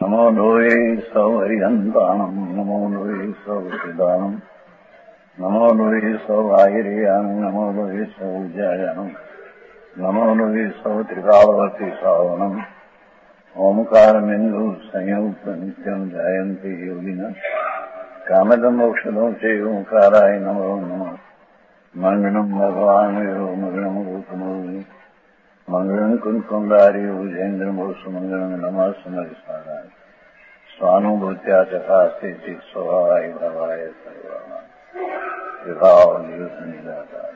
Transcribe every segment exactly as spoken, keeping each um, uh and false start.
નમો લોહે સૌ હરિહંતાણમ નમો લોહે સૌ સિદાનમ નમો લોહે સૌ આયર્યાણમ નમો લોહે સૌ જયાણમ નમો લોહે સૌ ત્રિકાળવતી સાવણમ ઓમકારમિંદુ સંયુક્ત નિત્યમ જાયંતિ યોગિના કામદમ મોક્ષદો છે ઓંકારાય નમો નમઃ મંગળમ ભગવાન વિરો મંગળમ રૂપનો મંગળમ કુંકુંડારી ઉજેન્દ્રમોષ મંગળમ નમઃ સમરિસારાય સ્વાનુભૂત્યા ચકાસ્તે સ્વભાવાય ભવાય સર્વમાં વિભાવ નિયુત નિરાકાર.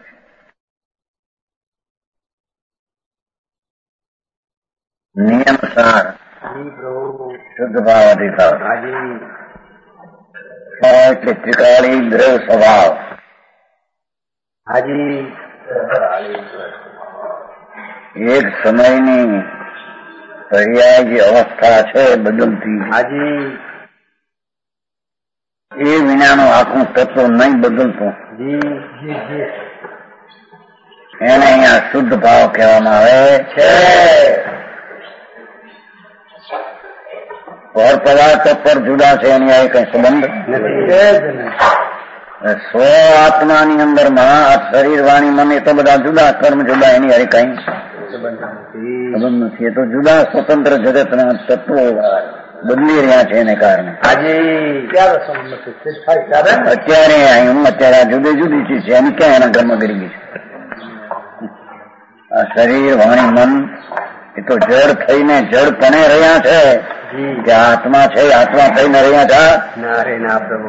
નિયમ સાર શુદ્ધ ભાવ અધિકાર એટલે ત્રિકાળી દ્રવ સ્વભાવ. હાજી એક સમયની પર્યાય જે અવસ્થા છે બદલતી, હાજી એ વિનાનું આખું તત્વ નહીં બદલતું. જી જી જી એને અહીંયા શુદ્ધ ભાવ કહેવામાં આવે છે. પર પદાર્થ પર જુદા છે એની આ કઈ સંબંધ સ્વ આત્માની અંદર માં શરીર વાણી મન એ તો બધા જુદા, કર્મ જુદા, એની હારે કઈ સંબંધ નથી. એ તો જુદા સ્વતંત્ર જગતના તત્વો બદલી રહ્યા છે એને કારણે. અત્યારે હું અત્યારે આ જુદી જુદી ચીજ છે એની ક્યાં એના ઘરમાં કરી ગઈ છે. આ શરીર વાણી મન એ તો જડ થઈને જડ પણ રહ્યા છે કે આત્મા છે આત્મા થઈને રહ્યા છે. ના રે ના પ્રભુ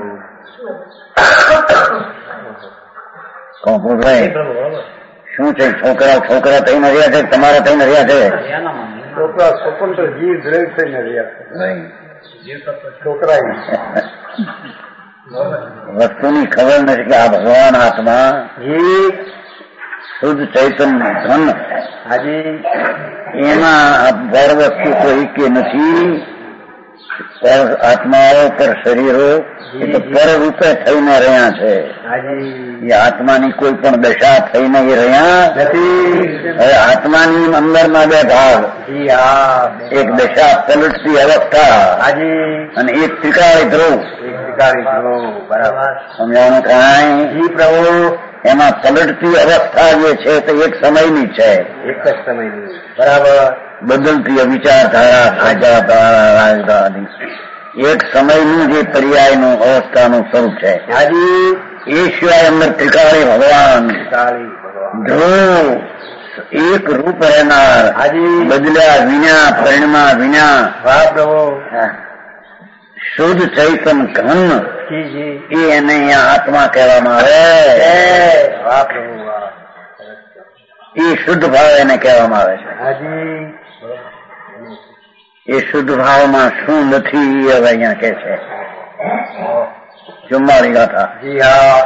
શું છે? છોકરા છોકરા થઈને રહ્યા છે, તમારા થઈને રહ્યા છે. છોકરા સ્વતંત્ર જીવ દ્રવ થઈને રહ્યા છે. છોકરા વસ્તુની ખબર નથી કે આ ભગવાન આત્મા જી શુદ્ધ ચૈતન્ય ધન, હાજી એમાં પર વસ્તુ કોઈ કે નથી. પર આત્માઓ પર શરીરો એ તો પર રૂપે થઈને રહ્યા છે. હાજી એ આત્માની કોઈ પણ દશા થઈને એ રહ્યા નથી. હવે આત્માની અંદરમાં બે ભાગ, જી હા એક દશા પલટતી અવસ્થા હાજી અને એક ત્રિકાળી ધ્રુવ. એક શિકારી ધ્રુવ. બરાબર સમજાણું કાંઈ? જી પ્રભુ એમાં પલટતી અવસ્થા જે છે તે એક સમયની છે, એક જ સમયની. બરાબર બદલતી વિચારધારા સાજાધારા રાજધાની એક સમયનું જે પર્યાયનું અવસ્થાનું સ્વરૂપ છે. હાજી એ સિવાય અંદર ત્રિકાળી ભગવાન શિકારી ભગવાન ધ્રુવ એક રૂપ રહેનાર, હાજી બદલ્યા વિના પરિણમા વિના વાહ પ્રભુ શુદ્ધ ચૈતન ઘન જી જી એ એને અહીંયા આત્મા કહેવામાં આવે. વાહ પ્રભુ વાહ. એ શુદ્ધ ભાવ એને કહેવામાં આવે છે. હાજી એ શુદ્ધ ભાવમાં શું નથી એ હવે અહીંયા કે છે. ચુમ્માળી ગાથા. જી હા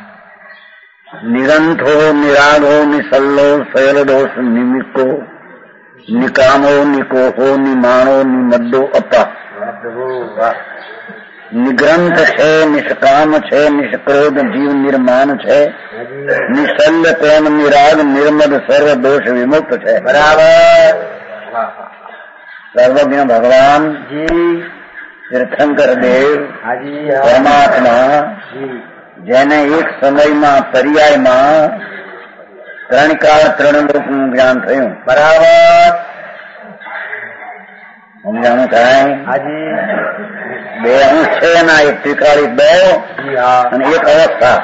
નિરંથો નિરાગો નિસલ્લો શયલદોષ નિમિકો નિકામો નિકોહો નિમાણો નિમદ્દો અપા. વાહ પ્રભુ વાહ. નિગ્રંથ છે, નિષ્કામ છે, નિષ્ક્રોધ જીવ નિર્માણ છે, નિસલ્લ પ્રેમ નિરાગ નિર્મદ સર્વ દોષ વિમુક્ત છે. બરાબર સર્વજ્ઞ ભગવાન જી તીર્થંકર દેવ હાજી પરમાત્મા જી જેને એક સમયમાં પર્યાયમાં ત્રણ કાળ ત્રણ લોકનું જ્ઞાન થયું. બરાબર સમજાણું થાય? હાજી બે અંશ છે એના, એક ત્રિકાળી બે જી હા અને એક અવસ્થા.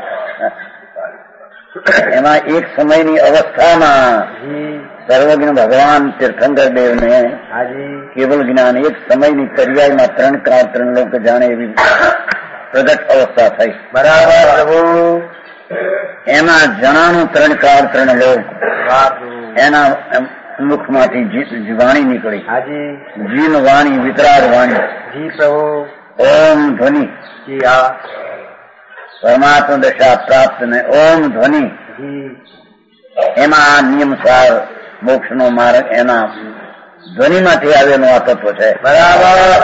એમાં એક સમયની અવસ્થામાં જી સર્વજ્ઞ ભગવાન તીર્થંકર દેવને હાજી કેવલ જ્ઞાન એક સમયની પર્યાયમાં ત્રણ કાળ ત્રણ લોક જાણે એવી પ્રગટ અવસ્થા થઈ. બરાબર પ્રભુ એમાં જણાનું ત્રણ કાળ ત્રણ લોક વાહ પ્રભુ એના મુખમાંથી વાણી નીકળી. હાજી જીન વાણી વિતરાગ વાણી. જી પ્રભુ ઓમ ધ્વનિ જી હા પરમાત્મા દશા પ્રાપ્ત ને ઓમ ધ્વનિ જી એમાં આ નિયમસાર મોક્ષનો માર્ગ એના ધ્વનિમાંથી આવેલું આ તત્વ છે. બરાબર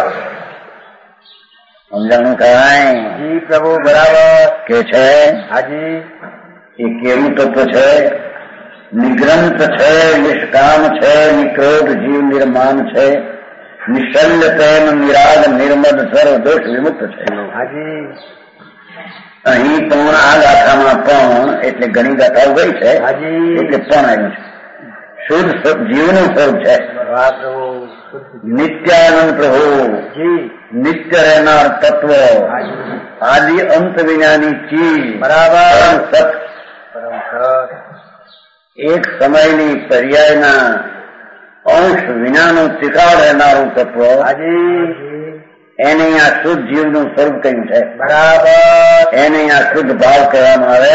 સમજાણું કહેવાય? જી પ્રભુ બરાબર કે છે હાજી એ કેવું તત્વ છે? નિગ્રંથ છે, નિષ્કામ છે, નિક્રોધ જીવ નિર્માણ છે, નિશલ્ય પ્રેમ નિરાગ નિર્મદ સર્વ દોષ વિમુક્ત થયેલો. હાજી. અહીં પણ આ ગાથામાં પણ એટલે ઘણી ગાથાઓ ગઈ છે. હાજી. એટલે પણ આવ્યું છે. શુદ્ધ જીવનું સ્વરૂપ છે. નિત્યાનંદ પ્રભુ, નિત્ય રહેનાર તત્વ, આદિ અંત વિનાની ચીજ, બરાબર સત, એક સમયની પર્યાયના અંશ વિનાનું તિકાળ રહેનારું તત્વ, એને આ શુદ્ધ જીવનું સ્વરૂપ કહ્યું છે. બરાબર. એને આ શુદ્ધ ભાવ કહેવામાં આવે.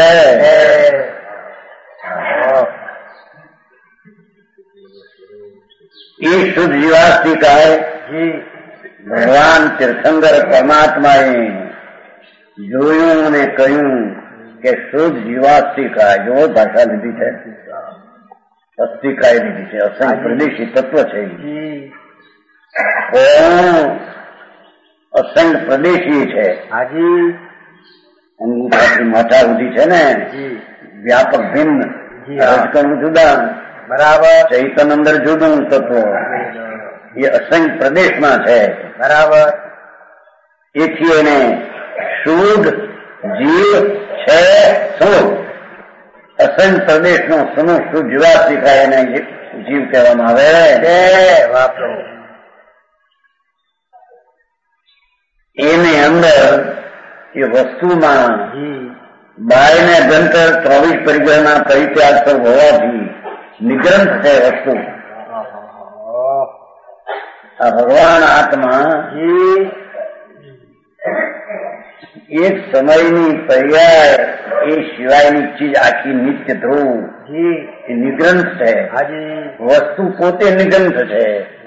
એ શુદ્ધ જીવાસ્તિકાએ ભગવાન તીર્થંકર પરમાત્માએ જોયું અને કહ્યું કે શુદ્ધ જીવાસ્તિકા, જો ભાષા લીધી છે, અસ્તિકાએ લીધી છે, અસંગ પ્રદેશી તત્વ છે. અસંગ પ્રદેશી છે. હાજી. અંગૂઠાથી માથા સુધી છે ને, વ્યાપક ભિન્ન, રજકણું જુદા, બરાબર, ચૈતન અંદર જુદું તત્વ, એ અસંગ પ્રદેશમાં છે. બરાબર. એથી એને શુદ્ધ જીવ છે. શું અસંગ પ્રદેશનો સમૂહ શુદ્ધ જીવાતી થાય એને જીવ કહેવામાં આવે. વાપરો. એની અંદર એ વસ્તુમાં બાય ને અભ્યંતર ચોવીસ પરિગ્રહના પરિત્યાગ પર હોવાથી નિગ્રંથ છે વસ્તુ. આ ભગવાન આત્મા એક સમયની પર્યાય એ સિવાયની ચીજ આખી નિત્ય ધ્રુવ એ નિગ્રંથ છે. વસ્તુ પોતે નિગ્રંથ છે.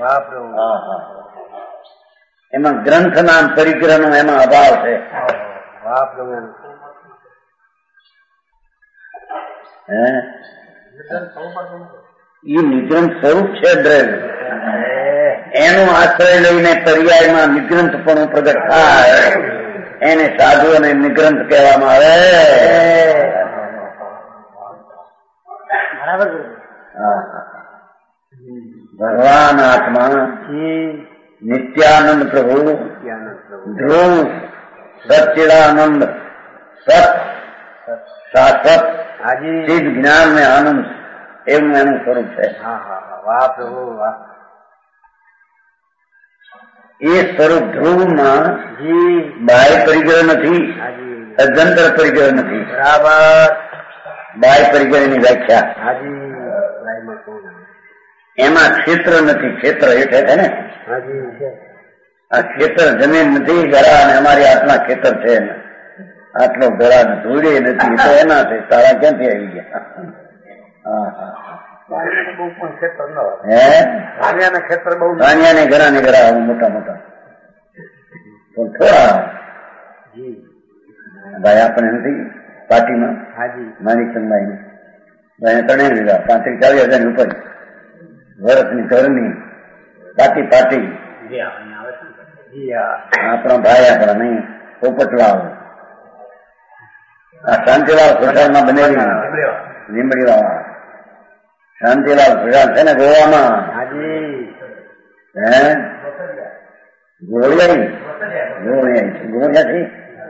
એમાં ગ્રંથ નામ પરિગ્રહનો એમાં અભાવ છે. હે એ નિગ્રંથ સ્વરૂપ છે દ્રવ્ય. એનો આશ્રય લઈને પર્યાયમાં નિગ્રંથ પણ પ્રગટ થાય, એને સાધુ અને નિગ્રંથ કહેવામાં આવે. બરાબર. ભગવાન આત્મા નિત્યાનંદ પ્રભુ, ધ્રુવ, સચ્ચિદાનંદ, સત, શાશ્વત, ચિદ જ્ઞાન ને આનંદ, એવું એનું સ્વરૂપ છે. વાહ પ્રભુ વાહ. એ સ્વરૂપ ધ્રુવમાં બાહ્ય પરિગ્રહ નથી, અભ્યંતર પરિગ્રહ નથી. બરાબર. બાહ્ય પરિગ્રહની વ્યાખ્યા એમાં ક્ષેત્ર નથી. ક્ષેત્ર એટલે છે ને, આ ક્ષેત્ર જમીન નથી, ગળા અને અમારી આત્મા ક્ષેત્ર છે. આટલો ગળા ધૂળે નથી તો એના છે. તારા ક્યાંથી આવી ગયા? હા હા. ને ઘણા ને ઘણા મોટા મોટા પણ થોડા ભાઈ આપણે નથી પાર્ટીમાં માણિકચંદભાઈ ભાઈ ત્રણે લીધા પાંત્રીસ ચાલીસ હજાર ની ઉપર વર્ષની ઘરની પાટી પાટી આપણા ભાઈ આપણા નહીં પોપટલાલ આ શાંતિલાલ ખોટાલમાં બનેલી લીમડી વાળા શાંતિલાલ ખોટાલ છે ને ગોવામાં. હે ગોળિયાઈ ગોળિયાઈ ગોળિયાથી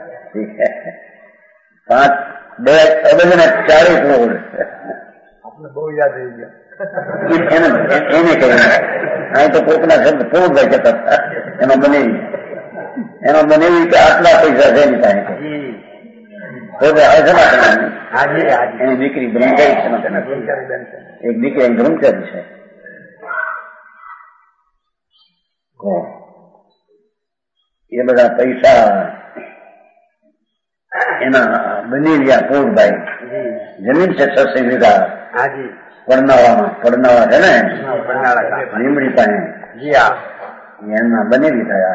પાંચ બે અબજ ને ચાલીસ રોડ આપણે બહુ યાદ રહી ગયા. એને કહ્યું અહીં તો કોકના શબ્દ પોળભાઈ કહેતા હતા. એમાં બનેવી એમાં બનેવી કે આટલા પૈસા છે એની પાસે એની દીકરી બ્રહ્મચારી છે, એક દીકરી બ્રહ્મચારી છે. એ બધા પૈસા એના બની રહ્યા પોળભાઈ. જમીન છે છસો વીઘા પડનાળામાં. પડનાળા છે ને લીમડી પાસે એના બનેવી થયા.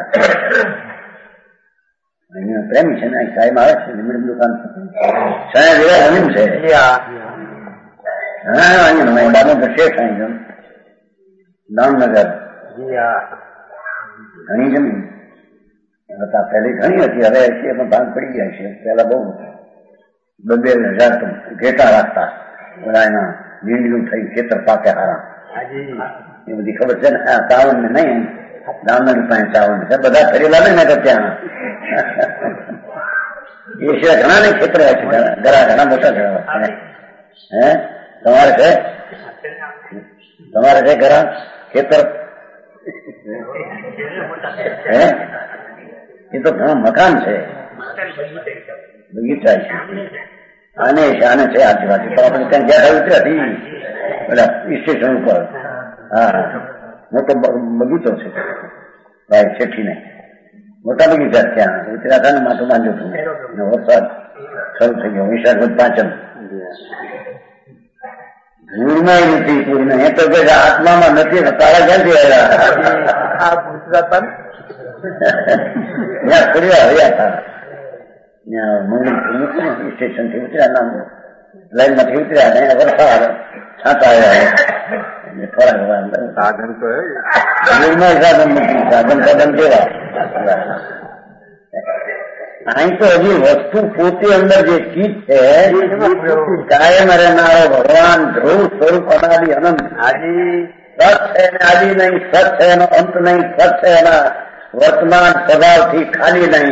અહીંયા પ્રેમ છે ને કાયમ આવે છે લીમડી દુકાન સાયા જેવા જમીન છે. હા અહીંયા દામોદર શેઠ અહીં દામનગર ઘણી જમીન હતા. પહેલી ઘણી હતી, હવે છે એમાં ભાગ પડી ગયા છે. પેલા બહુ બબે હજાર તો ઘેટા રાખતા બધા એના લીંડીયું થઈ ખેતર પાકે હારા એ બધી ખબર છે ને. તાવન ને નહીં દામન પાંચ ચાવન છે બધા ફરેલા ને તો ત્યાં એ સિવાય ઘણા ને ક્ષેત્ર છે ઘણા ઘણા મોટા ઘણા હે તમારે છે તમારે છે ઘણા ખેતર હે એ તો ઘણા મકાન છે બગીચા છે આને છે આને છે આજુબાજુ તો આપણે ત્યાં ગયા ઉતર્યા હતી પેલા સ્ટેશન ઉપર હા મોટો બગીચો છે ભાઈ શેઠીને મોટા બગીચા ત્યાં ઉતર્યા હતા ને માથું માંડ્યું હતું વરસાદ શરૂ થઈ ગયો વિશાળ પાંચમ ધૂળમાં નથી પૂર્ણ એ તો કે આત્મામાં નથી ને તારા ક્યાંથી આવ્યા ત્યાં ફર્યા હર્યા હતા ત્યાં મંગળ સ્ટેશન થી ઉતર્યા નામ લાઈન માંથી ઉતર્યા ને વરસાદ છાંટા આવ્યા થોડા સાધન તો સાધન નથી સાધન સાધન કેવા અહીં તો હજી વસ્તુ પોતે અંદર જે ચીજ છે કાયમ રહેનારો ભગવાન ધ્રુવ સ્વરૂપ અનાદિ અનંત આદિ સત છે ને આદિ નહીં સત છે એનો અંત નહીં સત છે એના વર્તમાન સ્વભાવથી ખાલી નહીં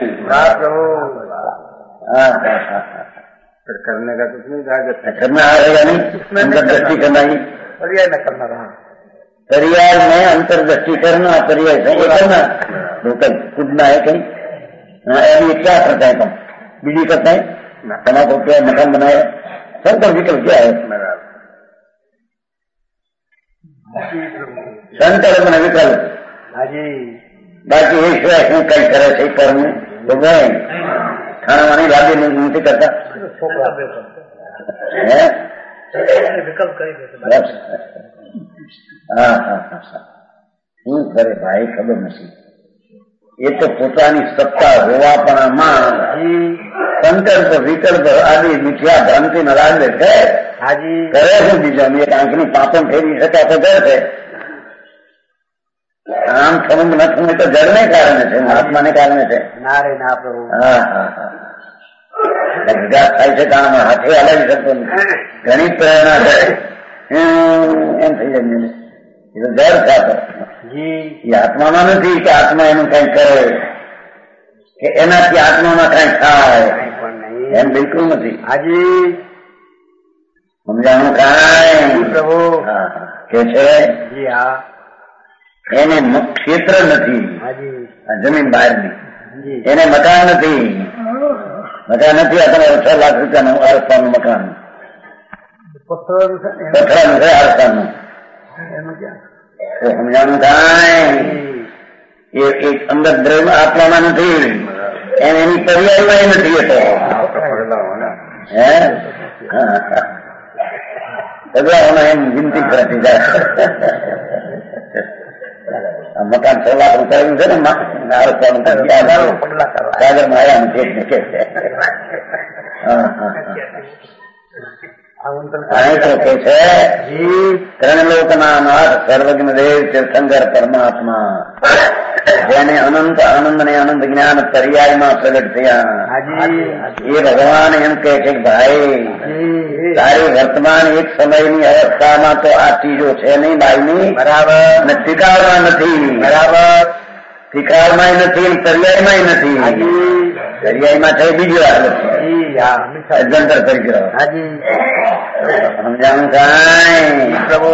करने का कुछ नहीं करना आ रहेगा नहीं अंतर्दृष्टि करना ही पर्याय न करना रहा पर्याय में अंतर्दृष्टि करना पर्याय से करना लोकल कूदना है कहीं अभी क्या करता है तुम बीड़ी करता है तमाकू क्या मकान बनाया शंकर विकल्प क्या है शंकर बना विकल्प बाकी एक શું કઈ કરે છે કર્મ તો ગઈ ખાણાવાની લાગે નથી કરતા હા હા હા શું કરે ભાઈ ખબર નથી એ તો પોતાની સત્તા હોવાપણામાં સંકલ્પ વિકલ્પ આદિ મિથ્યા ભ્રાંતિ ન લાગે છે કરે છે બીજા એક આંખની પાપણ ફેરવી શકાય તો કરે છે આમ થવું ન થવું એ તો જળને કારણે છે આત્માને કારણે છે ના રે ના પ્રભુ હા હા હા વિકાસ થાય છે કામ હાથે હલાવી શકતો નથી ઘણી પ્રેરણા છે એમ થઈ જાય એ તો જળ થતો એ આત્મામાં નથી કે આત્મા એનું કઈ કરે કે એનાથી આત્મામાં કઈ થાય એમ બિલકુલ નથી હાજી સમજાણું કાંઈ પ્રભુ કે છે જી હા એને ક્ષેત્ર નથી જમીન બહારની એને મકાન નથી મકાન નથી આ તમારે છ લાખ રૂપિયાનું આરસ્તાનું મકાન પથરાનું છે આરસ્તાનું સમજાણું કાંઈ એ એક અંદર દ્રવ્ય આત્મામાં નથી એને એની પર્યાયમાં નથી એ તો હે બદલાવાનો એમ ગિનતી કરતી જાય મકાન છ લાખ રૂપિયા છે ને આરસ્તાનું સાગર માં આવ્યા નથી ને કે કે છે ત્રણલોકના નાથ સર્વજ્ઞ દેવ તીર્થંકર પરમાત્મા જેને અનંત આનંદ ને અનંત જ્ઞાન પર્યાયમાં પ્રગટ થયા એ ભગવાન એમ કહે છે કે ભાઈ તારી વર્તમાન એક સમયની અવસ્થામાં તો આ ચીજો છે નહીં બાઈની બરાબર અને ત્રિકાળમાં નથી બરાબર ત્રિકાળમાં નથી પર્યાયમાં નથી પર્યાયમાં છે બીજી વાત અજંતર કરી ગયો સમજાણું કાંઈ પ્રભુ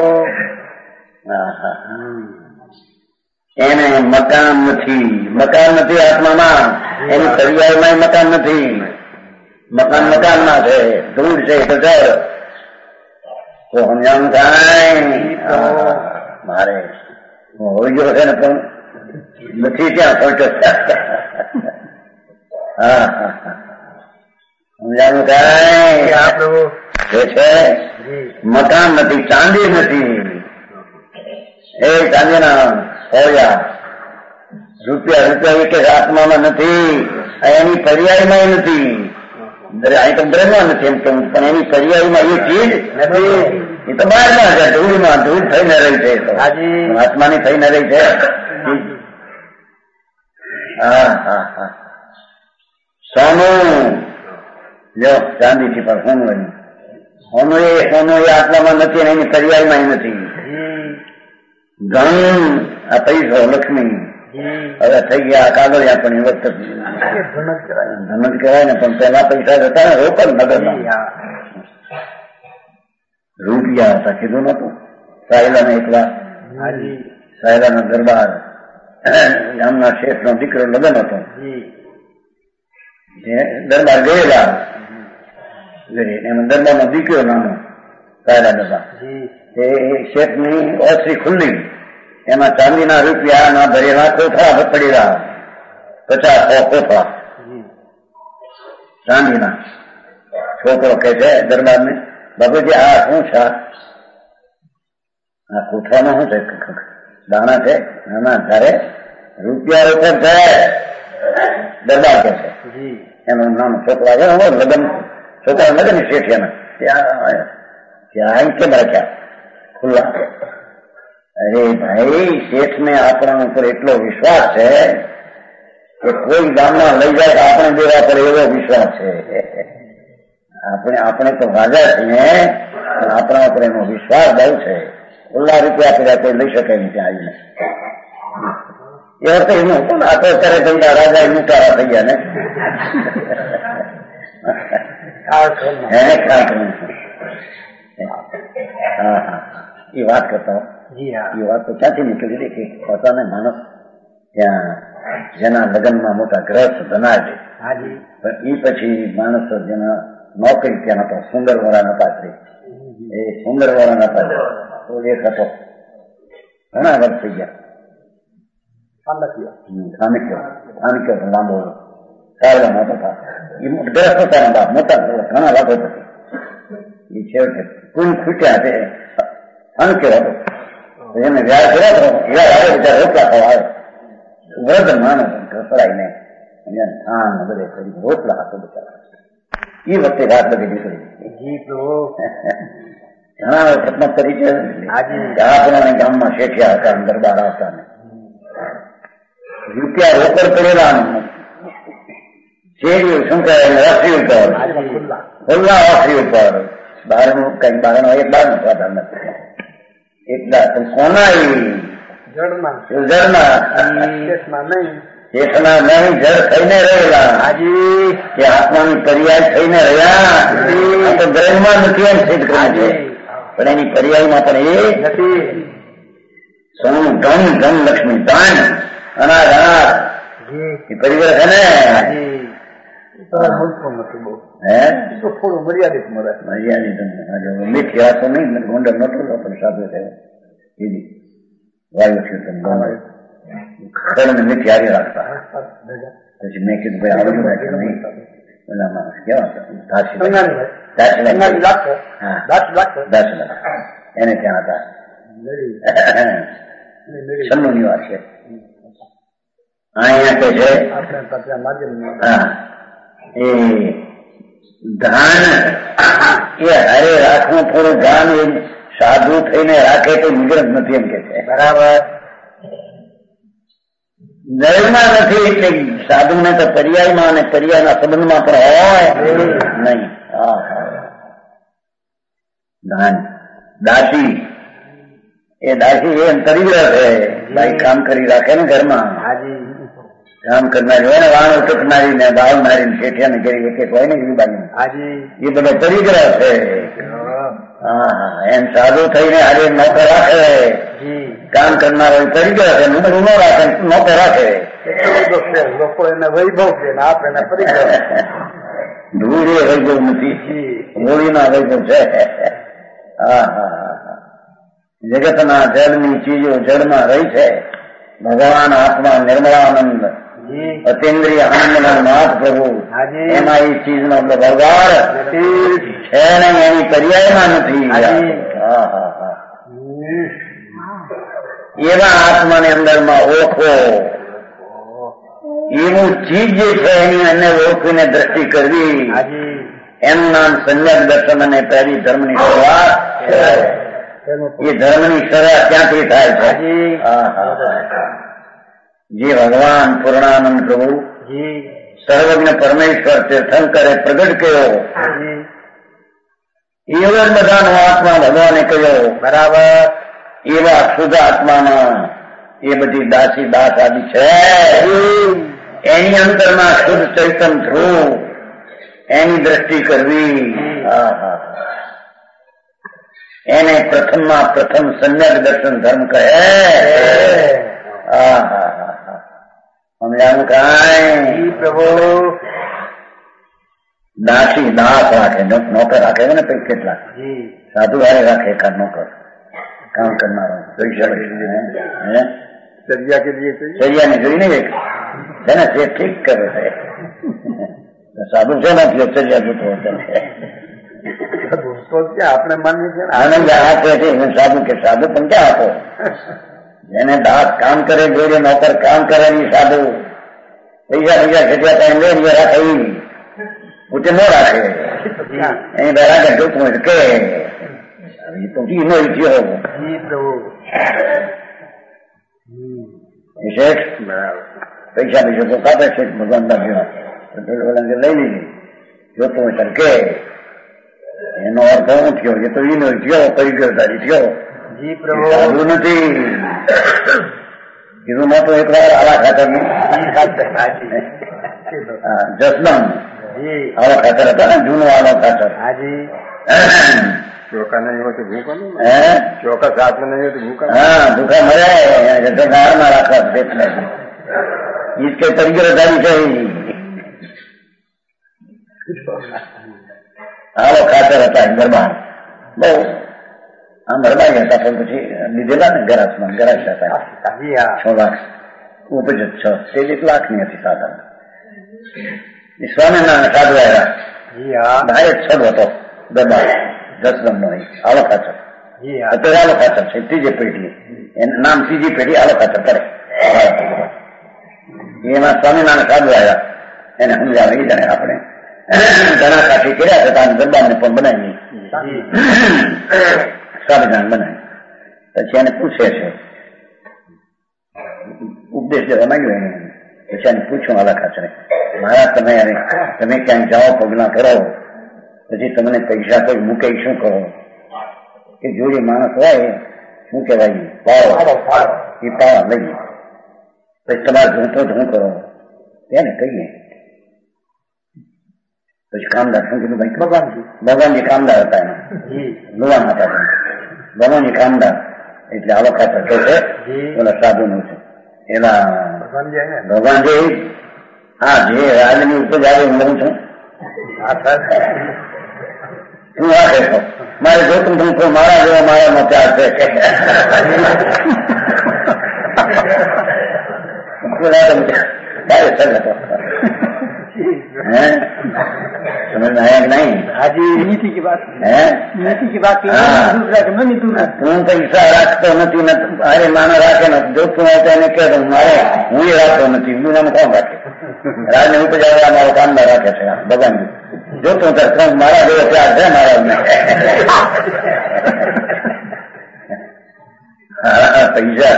એને મકાન નથી મકાન નથી આત્મામાં એની પર્યાયમાં મકાન નથી મકાન મકાનમાં છે ધૂળ છે તો જળ તો સમજાણું કાંઈ મારે હોઈ ગયો છે ને પણ નથી ત્યાં પહોંચો હા હા હા સમજાણું કાંઈ આ પ્રભુ જે છે મકાન નથી ચાંદી નથી એ ચાંદીના હોયા રૂપિયા રૂપિયા એક આત્મામાં નથી એની પર્યાયમાં નથી અહીં તો બ્રહ્મમાં નથી એમ કેવું પણ એની પર્યાયમાં એ ચીજ નથી એ તો બહાર ના છે ધૂળમાં ધૂળ થઈને રહી છે આત્માની થઈને રહી છે હા હા હા સોનું જો ચાંદીથી પણ સોનું બન્યું સોનું એ સોનું એ આત્મામાં નથી અને એની પર્યાયમાં નથી ધન આ પૈસો લક્ષ્મી હવે થઈ ગયા કાગળિયા પણ એ વખત ધન જ કહેવાય ને, પણ પેલા પૈસા જતા ને રોકડ નગર રૂપિયા હતા, કીધું નતું. સાયલા ને એકલા સાયલા ના દરબાર ગામના શેઠ નો દીકરો લગ્ન હતો, દરબાર ગયેલા એમાં દરબાર નો દીકરો નાનો સાયલા દરબાર, એ શેઠ ની ઓછરી ખુલ્લી, એમાં ચાંદીના રૂપિયા ના ભરેલા કોથળા પડી રહ્યા, પચાસ સો કોથળા ચાંદીના. છોકરો કે છે દરબાર ને, બાબુજી આ શું છે? આ કોથળામાં શું છે? દાણા છે? ના તારે રૂપિયા રોકડ છે. દરબાર કે છે એનું નામ છોકરા છે લગ્ન, છોકરા લગ્ન શેઠિયાના ત્યાં કેમ રાખ્યા ખુલ્લા? અરે ભાઈ, શેઠ ને આપણા ઉપર એટલો વિશ્વાસ છે કે કોઈ ગામમાં લઈ જાય તો આપણે દેવા પડે એવો વિશ્વાસ છે. આપણે આપણે તો રાજા છીએ, આપણા ઉપર એનો વિશ્વાસ બહુ છે. ખુલ્લા રૂપિયા કર્યા કોઈ લઈ શકે નહીં ત્યાં આવીને. એ વખતે એનું હતું ને, આ તો અત્યારે થઈ રાજા મુટારા થઈ ગયા ને. હા હા એ વાત કરતા એ વાત તો ક્યાંથી નીકળી હતી કે પોતાને માણસ ત્યાં જેના લગ્નમાં મોટા ગ્રસ્ત ધનાજ, પણ એ પછી માણસ જેના નોકરી ત્યાં હતા, સુંદર વાળા નતા, એ સુંદર વાળા નતા, તો એક હતો ઘણા વર્ષ થઈ ગયા સ્થાનિક લાંબો સારા મોટા હતા, એ ગ્રસ્ત હતા બાપ મોટા ઘણા લાભો હતી. એ છેવટે કુલ ખૂટ્યા તે સ્થાનિક હતો, એને વ્યાજ કર્યા હીરા બિચાર રોટલા ખાવા આવે, વૃદ્ધ માણસ ઘસડાઈને થાન બધે કરી રોટલા હતો બિચારા. એ વખતે વાત બધી નીકળી ઘણા વખતમાં કરી છે. આપણા ગામમાં શેઠિયા હતા, દરબાર હતા ને રૂપિયા રોકડ કરેલા શેરી શું કહેવાય ઓસરી ઉપર, ખુલ્લા ઓસરી ઉપર, બહારનું કઈ બહારનો એક બાર નો સ્વાધાર નથી. એકદા કોના જળમાં ચેતના નહીં, જળ થઈને રહેલા કે આત્માની પર્યાય થઈને રહ્યા તો ગ્રહમાં નથી એમ સિદ્ધ કરે છે, પણ એની પર્યાયમાં પણ એ નથી. સોનું ધન ધન લક્ષ્મી દાન અનાજ અનાજ એ પરિવાર છે ને. હે થોડું મર્યાદિત મળે, મર્યાદિત મીઠી વાતો નહીં, ગોંડલ નતો પણ સાધુ થયો દીદી વાયુ છે મીઠી હારી રાખતા. પછી મેં કીધું ભાઈ આવડું નાખે નહીં, પેલા માણસ કેવા દસ લાખ એને ત્યાં હતા, છન્નું ની વાત છે. અહીંયા કે છે હા એ ધ્યાન એ હારે રાખવું, થોડું ધ્યાન એ સાધુ થઈને રાખે તો નિગ્રહ નથી એમ કે છે. બરાબર, દળમાં નથી એટલે સાધુ ને તો પર્યાયમાં અને પર્યાયના સંબંધમાં પણ હોય નહીં. હા ધ્યાન દાસી એ દાસી એમ પરિગ્રહ છે, ભાઈ કામ કરી રાખે ને ઘરમાં, કામ કરનારી હોય ને વાણ ઉટકનારી ને બાવનારી ને શેઠિયા ને ઘેરી એક એક હોય ને એ બાજુ એ બધો પરિગ્રહ છે. હા હા એમ સાધુ થઈને આજે નોકર રાખે, કામ કરનારો પરિગ્રહ છે, નોકર ન રાખે નોકર રાખે. લોકો એને વૈભવ છે ને આપ એને પરિગ્રહ. ધૂળ એ વૈભવ નથી, હોળીના વૈભવ છે. હા હા જગતના જળની ચીજો જળમાં રહી છે. ભગવાન આત્મા નિર્મળાનંદ અતિન્દ્રિય આનંદના નાથ પ્રભુ, એમાં એ ચીજ નો બગાડ છે ને એની પર્યાયમાં નથી. હા હા હા એવા આત્માને અંદરમાં ઓળખો, એવું ચીજ જે છે એની અંદર ઓળખીને દ્રષ્ટિ કરવી, એનું નામ સમ્યક દર્શન અને પહેલી ધર્મની શરૂઆત. એ ધર્મની શરૂઆત ક્યાંથી થાય છે? જે ભગવાન પૂર્ણાનંદ પ્રભુ સર્વજ્ઞ પરમેશ્વર તીર્થંકરે પ્રગટ કર્યો એવો બધાનો આત્મા ભગવાને કહ્યો. બરાબર, એવા શુદ્ધ આત્મામાં એ બધી દાસી દાસ આદિ છે. એની અંતરમાં શુદ્ધ ચૈતન ધ્રુવ, એની દ્રષ્ટિ કરવી. એને પ્રથમમાં પ્રથમ સમ્યક દર્શન ધર્મ કહે. સમજાનું કાંઈ પ્રભુ. દાસી દાસ રાખે, નોકર રાખે ને પછી કેટલા સાધુ હારે રાખે એકાદ નોકર કામ કરનારો સરિયા કે લીએ સરિયાને જોઈને છે ને તે ઠીક કરે છે. સાધુ છે ને સરિયા જોતો આપણે માનીએ છીએ આનંદ આપે છે સાધુ કે સાધુ પણ ક્યાં આપો. જેને દાસ કામ કરે જોડે નોકર કામ કરે ની સાધુ પૈસા પૈસા ખેંચ્યા ટાઈમ લે રાખે પોતે ન રાખે એની બરાબર જોતું હોય કે નો ઇતિયો પૈસા પૈસા તો કાપે છે ભગવાન લઈ લીધી જોતું હોય ત્યારે કે એનો અર્થ શું થયો? એ તો ઈનો થયો પરિગ્રહધારી થયો, સાધુ નથી. કીધું નતો એક વાર આવા ખાતર જસદમ આવો ખાતર હતા ને જૂનો આવો ખાતર. ચોખા નહીં હોય તો ભૂખા ચોખા સાત નહીં હોય તો ભૂખા હા ભૂખા મર્યા ગાળમાં રાખવા પેટને ઈજ કઈ પરિગ્રહધારી છે. આવો ખાતર હતા ગરબા બહુ આમ ગરબા હતા પણ પછી લીધેલા ને ગરાસમાં ગરાસ હતા છ લાખ ઉપજ છ તે એક લાખ ની હતી સાધન. સ્વામિનારાયણ સાધુ આવ્યા ભાઈ છડ હતો ગરબા દસદમ નો આવો ખાતર અત્યારે આલો ખાતર છે ત્રીજી પેઢી એનું નામ ત્રીજી પેઢી આલો ખાતર કરે. એમાં સ્વામિનારાયણ સાધુ આવ્યા એને સમજાવે એ જાણે આપણે ઘણા કાઠી કર્યા હતા ગરબાને પણ બનાવી સ્વામિનારાયણ બનાવી. પછી એને પૂછે છે ઉપદેશ દેવા માંગ્યો એને. પછી એને પૂછ્યું આલા ખાચરે મહારાજ તમે તમે ક્યાંય જાઓ પગલા કરો પછી તમને પૈસા કોઈ મૂકે શું કરો? કે જોડે માણસ હોય શું કહેવાય પાવો એ પાવા લઈએ પછી તમારે ધૂંતો ધૂં કરો એને કહીએ. પછી કામદાર શું કીધું ભાઈ ભગવાનજી ભગવાનજી કામદાર હતા એના લુવાન હતા ભગવાનજી કામદાર એટલે આવો ખાતર કે છે ઓલા સાધુ નું છે એના ભગવાનજી હા જે રાજની ઉપજ આવે હું લઉં છું તું રાખે છો મારે જોતું તું તો મારા જેવો મારામાં ચાર છે કે समझ में आया कि नहीं? हाजी नीति की बात है नीति की बात दूसरा के नहीं दूसरा તું પૈસા રાખતો નથી ને અરે માનો રાખે ને જો તું હોય તો એને કહે મારે હું એ રાખતો નથી હું નામ કોણ રાખે? રાજને ઉપજ આવે મારો કામદાર રાખે છે ભગવાન જો તું ત્યારે મારા જેવો પ્યાર છે મારા પૈસા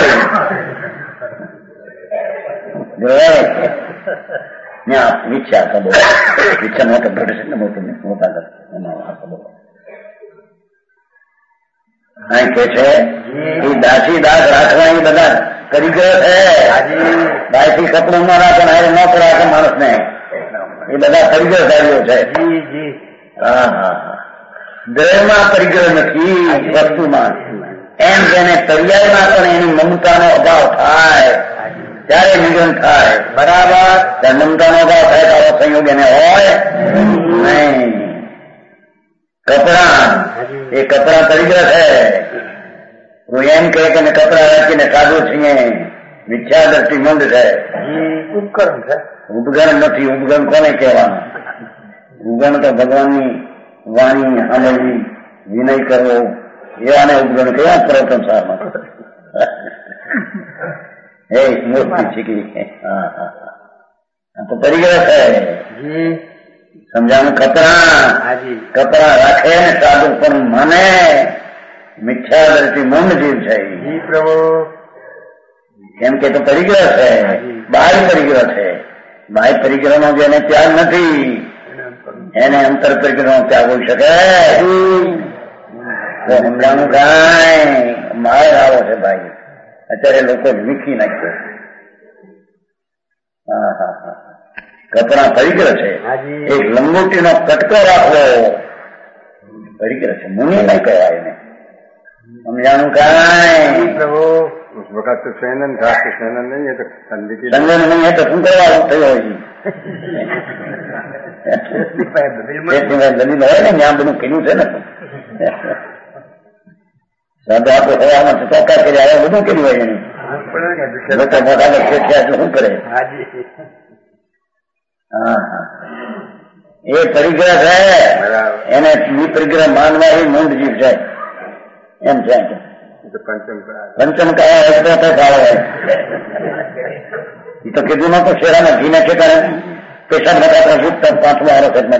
વિચાર તો બહુ વિચાર મોટો ઘટે છે ને મોટું મોટા અહીં કે છે એ દાસી દાસ રાખવા એ બધા કરી ગયો છે. દાસી કપડું ન રાખે ને ન રાખે માણસ ને એ બધા પરિગ્રહધારીઓ છે. હા હા હા દેહમાં પરિગ્રહ નથી વસ્તુમાં. એમ તેને પર્યાયમાં પણ એની મમતાનો અભાવ થાય ત્યારે નિગમ થાય. બરાબર ત્યારે મમતાનો અભાવ થાય તો આવો સંયોગ એને હોય નહીં. કપડા એ કપડા પરિગ્રહ છે. હું એમ કહે કે કપડા રાખીને સાધુ છીએ મિથ્યા દ્રષ્ટિ મંદ છે. ઉપકરણ છે ઉપકરણ નથી. ઉપકરણ કોને કહેવાનું? ઉપકરણ તો ભગવાનની વાણી સાંભળવી વિનય કરવો એવાને ઉપકરણ કહેવા પ્રવર્તન સારમાં એ મૂર્તિ શીખી તો પરિગ્રહ છે. સમજાનું કપડા કપડા રાખે ને સાધુ પણ મને મિથ્યા દ્રષ્ટિ મંદ જીવ છે પ્રભુ કેમ કે તો પરિગ્રહ છે. બાહ્ય પરિગ્રહ છે. બાહ્ય પરિગ્રહ નો જેને ત્યાગ નથી એને અંતર પરિગ્રહ નો ત્યાગ હોઈ શકે? સમજાનું કાંઈ મારે આવો છે ભાઈ અત્યારે લોકો વીખી નાખ્યો. હા હા હા કપડા પરિગ્રહ છે. એક લંગોટીનો કટકો રાખવો પરિગ્રહ છે. મુનિ નહીં કહેવાય એને. સમજાણું કાંઈ પ્રભુ उस वक्त तो सेनन था तो सेनन नहीं है तो संधि की संगन नहीं है तो શું કરવાનું થયો દલીલ હોય ને ત્યાં બધું કીધું છે ને સાદો આપણે હવામાં ચોખ્ખા કરી આવ્યા બધું કર્યું હોય એનું લોકો મોટા એટલે શું કરે. હા હા એ પરિગ્રહ છે એને પરિગ્રહ માનવા એ મૂંઢ જીવ છે એમ છે. પંચમ કયા એ તો કીધું નતું શેરાના ઘી નાખે કરે પેશાબ નતા ભૂત પાંચમો આરો સેગમેન્ટ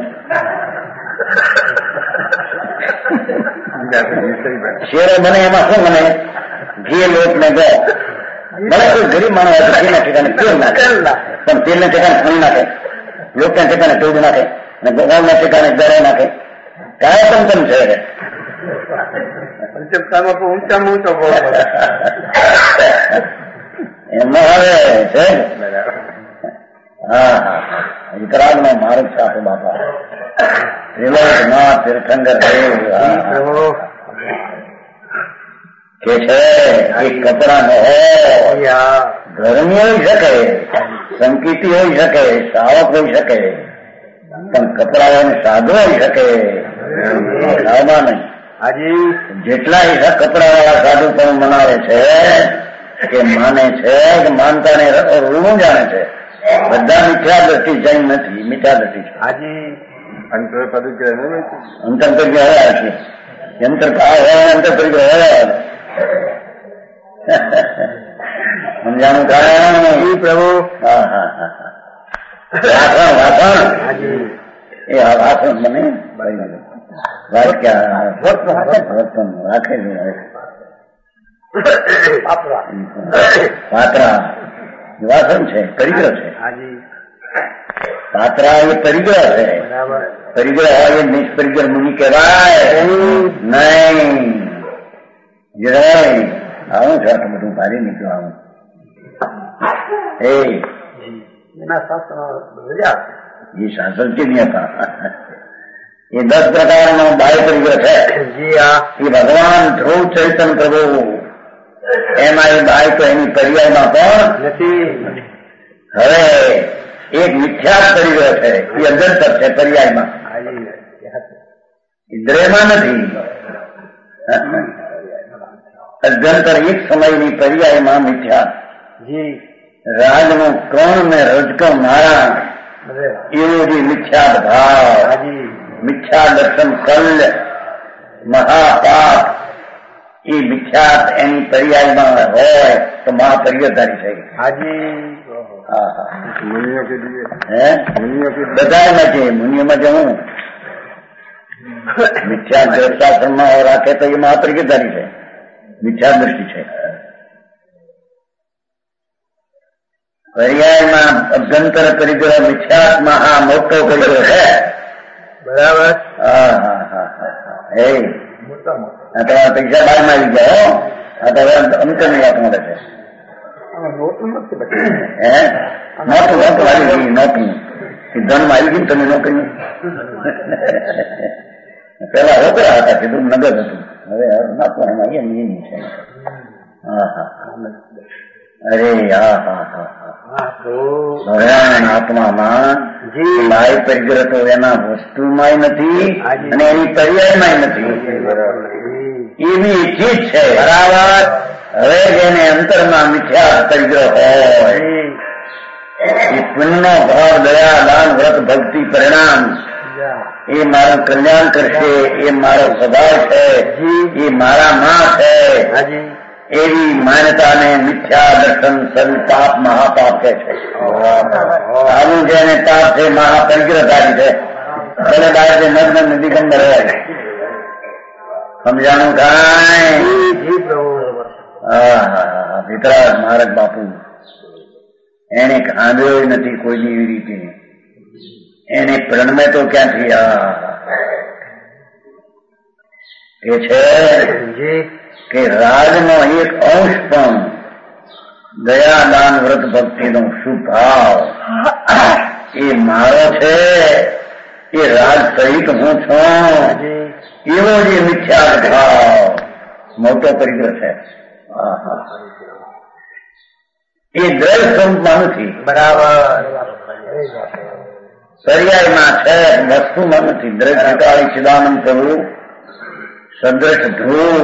શેરો બને એમાં શું મને ઘી લોટ ને ગો મને કોઈ ગરીબ માણસ ઘી ના ઠેકાને તેલ નાખે પણ તેલ ને ઠેકાને ખણી નાખે લોટ ના ઠેકાને દૂધ નાખે અને ગોળ ના ઠેકાને દરો નાખે કયા પંચમ છે પંચમતામાં ઊંચામાં ઊંચો એમાં હવે છે. હા હા વિતરાગ નો માર્ગ છે આપે બાપા ત્રિલોકનાથ તીર્થંકર કે છે એક કપડા નો હોય ગરમી હોઈ શકે સંકિતી હોઈ શકે સાવક હોઈ શકે પણ કપડાઓને સાદો હોઈ શકે ખાવા નહીં. હાજી જેટલા હિસાબ કપડા વાળા સાધુ પણ મનાવે છે કે માને છે કે માનતા ને રૂણું જાણે છે બધા મીઠા દ્રષ્ટિ જૈન નથી મીઠા દ્રષ્ટિ છે. હાજી અંતર પરિગ્રહ અંતર પરિગ્રહ હયા છે યંત્ર અંતર પરિગ્રહ હયા સમજાણું કારણ પ્રભુ. હા હા હા વાસણ વાસણ એ વાસણ મને વાત ક્યાં વર્તન રાખે પાત્રા વાસણ છે પરિગ્રહ છે. પાત્રા એ પરિગ્રહ છે. પરિગ્રહ હોય એ નિષ્પરિગ્રહ મુનિ કહેવાય નહીં. આવું છે આટલું બધું ભારી નીકળ્યું આવું એ એ શાસન કે નહીં હતા. એ દસ પ્રકારનો બાહ્ય પરિગ્રહ છે. એ ભગવાન ધ્રુવ ચૈતન્ય પ્રભુ એમાં એ બાહ્ય તો એની પર્યાયમાં પણ નથી. હવે એક મિથ્યા પરિગ્રહ છે એ અજંતર છે પર્યાયમાં ઇન્દ્રિયમાં નથી. અજંતર એક સમયની પર્યાયમાં મિથ્યા રાજનું કણ ને રજકમ નારાયણ એવો જે મિથ્યા ભાવ મિથ્યા દર્શન કલ્ય મહાપાપ એ મિથ્યાત એની પર્યાયમાં હોય તો મહાપર્યધારી છે. હાજી હા હા મુનિઓ કે લીએ હે મુનિઓ કે બધામાં છે. મુનિઓમાં જવું મિથ્યા દેવશાસ્ત્રમાં રાખે તો એ મહાપર્યધારી છે મિથ્યા દ્રષ્ટિ છે. પર્યાયમાં અભ્યંતર પરિગ્રહ મિથ્યાત્મા આ મોટો પરિગ્રહ છે. બરાબર. હા હા હા હા એ તમારા પૈસા બહારમાં આવી ગયા આ તો હવે અંતર ની વાત મળે છે. નોટું હે નોટું નોટું આવી ગઈ નોટું ધનમાં આવી ગઈ તમે નોકરી પેલા રોકડા હતા કીધું નગદ હતું હવે નાખવામાં એની છે. હા હા અરે હા હા હા ભગવાન આત્મામાં બાહ્ય પરિગ્રહ તો એના વસ્તુમાંય નથી અને એની પર્યાયમાં નથી. એવી ચીજ છે બરાબર. હવે જેને અંતરમાં મિથ્યા પરિગ્રહ હોય એ પુણ્યનો ભાવ દયા દાન વ્રત ભક્તિ પરિણામ એ મારું કલ્યાણ કરશે એ મારો સ્વભાવ છે એ મારા માં છે એવી માન્યતાને મિથ્યા દર્શન સંતાપ મહાપાપ કહે છે. આવું જેને તાપ છે મહાપરિગ્રહધારી છે. ભલે બહાર નગ્ન દિગંબર હોય સમજાનું કાંઈ. હા હા વિતરાગ મહારાજ બાપુ એને ખાંદ્યો નથી કોઈની એવી રીતે એને પ્રણમે તો ક્યાંથી આ કે છે કે રાજનો એક અંશ પણ દયા દાન વ્રત ભક્તિનો શુભ ભાવ એ મારો છે, એ રાજ સહિત હું છું, એવો જે મિથ્યા ભાવ મોટો પરિગ્રહ છે. એ દ્રઢ સ્વરૂપમાં નથી, બરાબર પર્યાયમાં છે, વસ્તુમાં નથી. દ્રઢ ચિતાળી ચિદાનંદ પ્રભુ સદ્રશ ધ્રુવ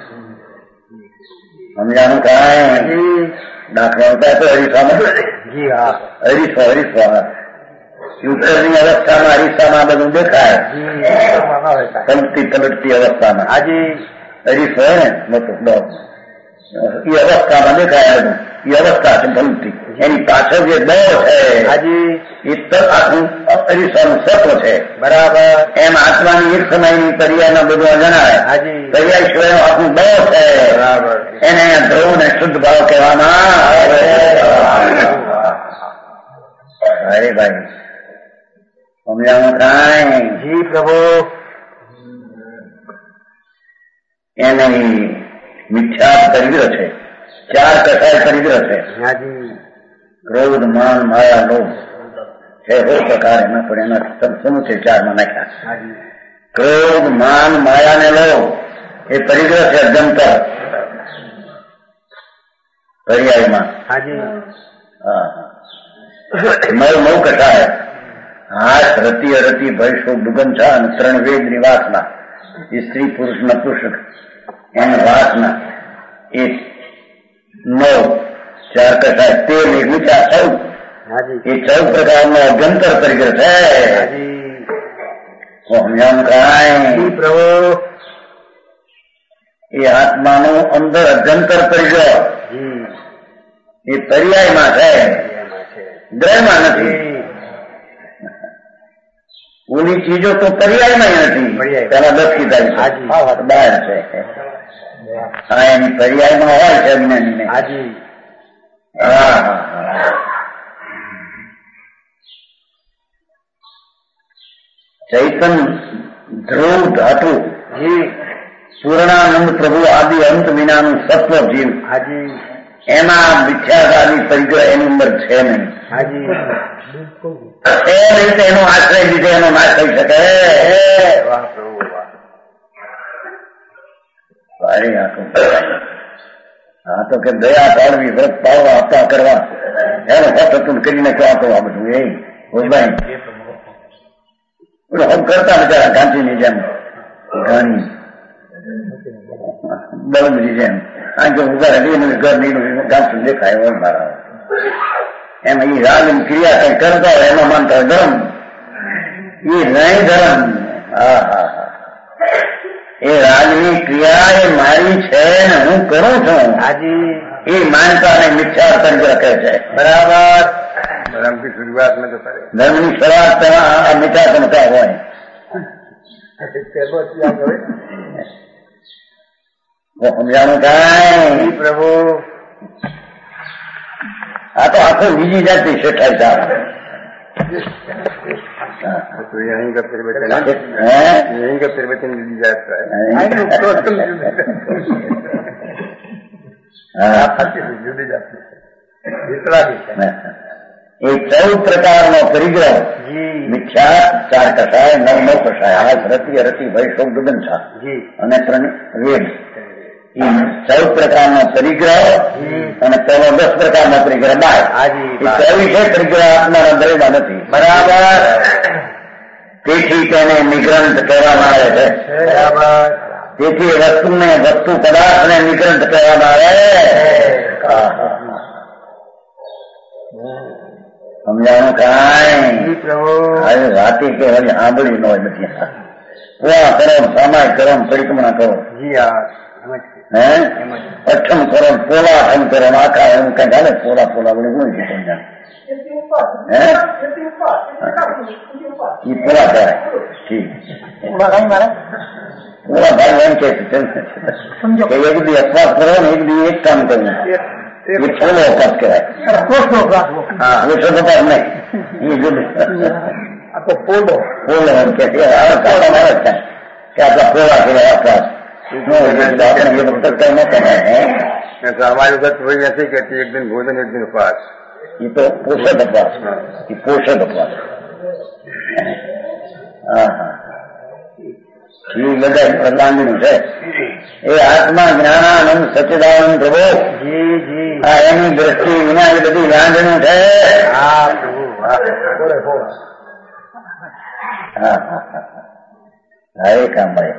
સમજાનું કાંઈ દાખલા હોતા તો હરીફામાં હરીફો હરીફો યુદ્ધની અવસ્થામાં હરીફામાં બધું દેખાય, પલટતી પલટતી અવસ્થામાં હરીફ હોય ને મોટો બહુ એ અવસ્થામાં દેખાય બધું. એ અવસ્થા છે પલટતી, એની પાછળ જે દળ છે એ આખું અરીસાનું સત્વ છે, બરાબર. એમ આત્માની એક સમયની પર્યાયમાં બધું જણાય. પર્યાય સિવાય આખું દળ છે, બરાબર. એને ધ્રુવ ને શુદ્ધ ભાવ કહેવામાં આવે. અરે ભાઈ સમજાવું કાંઈ જી પ્રભુ. એને મિથ્યા પરિગ્રહ છે, ચાર કસાય પરિગ્રહ છે. ક્રોધ માન માયા લોભ છે હો પ્રકારે ન પણ એના શું છે ચારમાં નાખ્યા. ક્રોધ માન માયા ને લોભ એ પરિગ્રહ છે અજંતર પર્યાયમાં. મય મૌ કસાય હાથ રતિ અરતિ ભય શોક દુગંધા અને ત્રણ વેદની વાસના, સ્ત્રી પુરુષ ન પુરુષ એની વાસના એ નવ ચાર કસાય તેર એક વિચાર ચૌદ એ ચૌદ પ્રકારનો અભ્યંતર પરિગ્રહ છે. કાંઈ પ્રભુ એ આત્માનું અંદર અભ્યંતર પરિગ્રહ એ પર્યાયમાં છે, ગ્રહમાં નથી. ઓલી ચીજો તો પર્યાયમાં નથી, પેલા દસ કીધા બહાર છે. હા એની પર્યાયમાં હોય છે અજ્ઞાની. હા ચૈતન ધ્રુવ ધાતુ પૂર્ણાનંદ પ્રભુ આદિ અંત વિનાનું સત્વ જીવ એમાં મિથ્યાગાદી પરિગ્રહ એની અંદર છે નહીં. એ રીતે એનો આશ્રય લીધે એનો નાશ થઈ શકે. હા તો કે દયા પાડવી વ્રત પાડવા આપવા કરવા એનો હસ્તતુલ કરીને ક્યાં કરવા બધું એ ભાઈ હમ કરતા બિચારા ગાંધીની જેમ ઘણી બળદની જેમ આ જો ઉભા રહી ઘર નહીં ગાંઠું દેખાય હોય મારા એમ એ રાજની ક્રિયા કઈ કરતા હોય એમાં માનતા હોય ધર્મ એ નહીં ધર્મ. હા હા હા એ રાજની ક્રિયા એ મારી છે ને હું કરું છું એ માનતા ને મિથ્યા પરિગ્રહ કહે છે, બરાબર. ધર્મની શરૂઆત ધર્મની શરૂઆત તેમાં મિથ્યા સમતા હોય. સમજાણું કાંઈ પ્રભુ. આ તો આખો બીજી જાતની શેઠાઈ સારા यहीं का फिर बचन यहीं का फिर बचन दी जाता है. जुड़ी जाती है એ ચૌદ પ્રકારનો પરિગ્રહ મિથ્યા ચાર કસાય નવ નવ કસાય હાથ રતિ અરતિ ભય શોક દુગંધા અને ત્રણ વેદ એ ચૌદ પ્રકારનો પરિગ્રહ અને પેલો દસ પ્રકારનો પરિગ્રહ બાર એ ચોવીસે પરિગ્રહ આત્માના દરેમાં નથી, બરાબર. તેથી તેને નિગ્રંથ કહેવામાં આવે છે, બરાબર. તેથી વસ્તુને વસ્તુ પદાર્થને નિગ્રંથ કહેવામાં આવે. સમજાણું કાંઈ હવે રાતે કે હવે સાંભળી ન હોય બધી પૂરા કરો સામાય કરો પરિક્રમણા કરો હે અઠમ કરો પોલા અઠમ કરો આખા એમ કઈ ચાલે પોલા પોલા વડે શું છે સમજાણ હે એ પોલા કહેવાય. ઠીક પોલા ભાઈ એમ કે સમજો કે એક દી અપવાસ કરો ને એક દી એક કામ કરવું એ પોલો અપવાસ કહેવાય. હા વિશ્વોપવાસ નહીં એ જુદું પોલો પોલો એમ કે કે આપણા પોલા કહેવાય અપવાસ આપણે એ વખત કઈ ન કહેવાય. અમારી ગત હોય નથી કે એક દિન ભોજન એક દિન ઉપવાસ. એ તો પોષક ઉપવાસ, એ પોષક ઉપવાસ. હા હા એ બધા પ્રધાનનું છે. એ આત્મા જ્ઞાનાનંદ સચ્ચિદાનંદ પ્રભુ આ એની દ્રષ્ટિ વિના એ બધી ગાંધનું છે. હા હા હા એ કામ ભાઈ.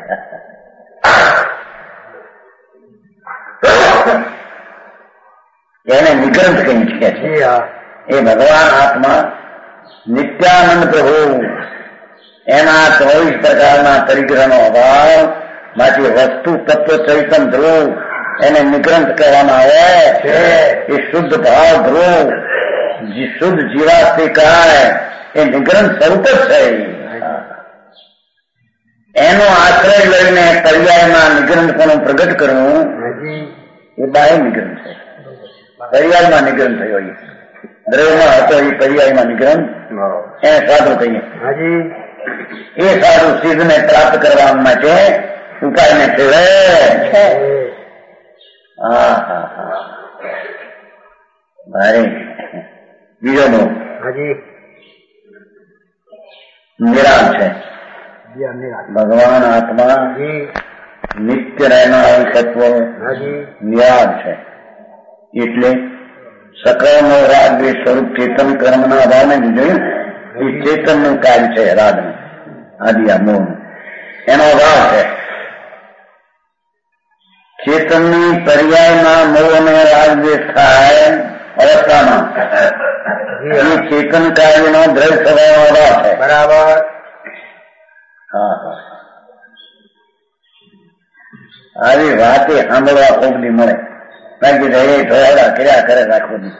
એને નિગ્રંથ કહી છે. એ ભગવાન આત્મા નિત્યાનંદ પ્રભુ એના ચોવીસ પ્રકારના પરિગ્રહનો અભાવ માંથી વસ્તુ તત્વ ચૈતન ધ્રુવ એને નિગ્રંથ કહેવામાં આવે છે. એ શુદ્ધ ભાવ ધ્રુવ શુદ્ધ જીવાસ્તિકાય એ નિગ્રંથ સ્વરૂપ જ છે. એનો આશ્રય લઈને પર્યાયમાં નિગ્રંથપણું પ્રગટ કરવું એ બાહ્ય નિગ્રંથ છે. પર્યાયમાં નિગ્રંથ થયો એ દ્રવ્યમાં હતો એ પર્યાયમાં નિગ્રંથ એને સાધુ કહીએ. એ સાધુ સિદ્ધને પ્રાપ્ત કરવા માટે ઉપાયને સેવે. હા હા હા ભારે. બીજો નો નિરાળ છે. ભગવાન આત્મા નિત્ય રહેનાર તત્વ નિરાળ છે. એટલે સકળનો રાગ એ સ્વરૂપ ચેતન કર્મના અભાવને જોયું. એ ચેતનનું કાર્ય છે રાગનું આદિ આ મૂળ એનો અભાવ છે. ચેતનની પર્યાયમાં મોહ અને રાગદ્વેષ થાય અવસ્થામાં એ ચેતન કાર્યનો દ્રઢ સ્વભાવનો અભાવ છે. બરાબર. હા હા આવી વાતે સાંભળવા ખૂબ દી મળે. બાકી રહે ઠોડા કર્યા કરે રાખો દી.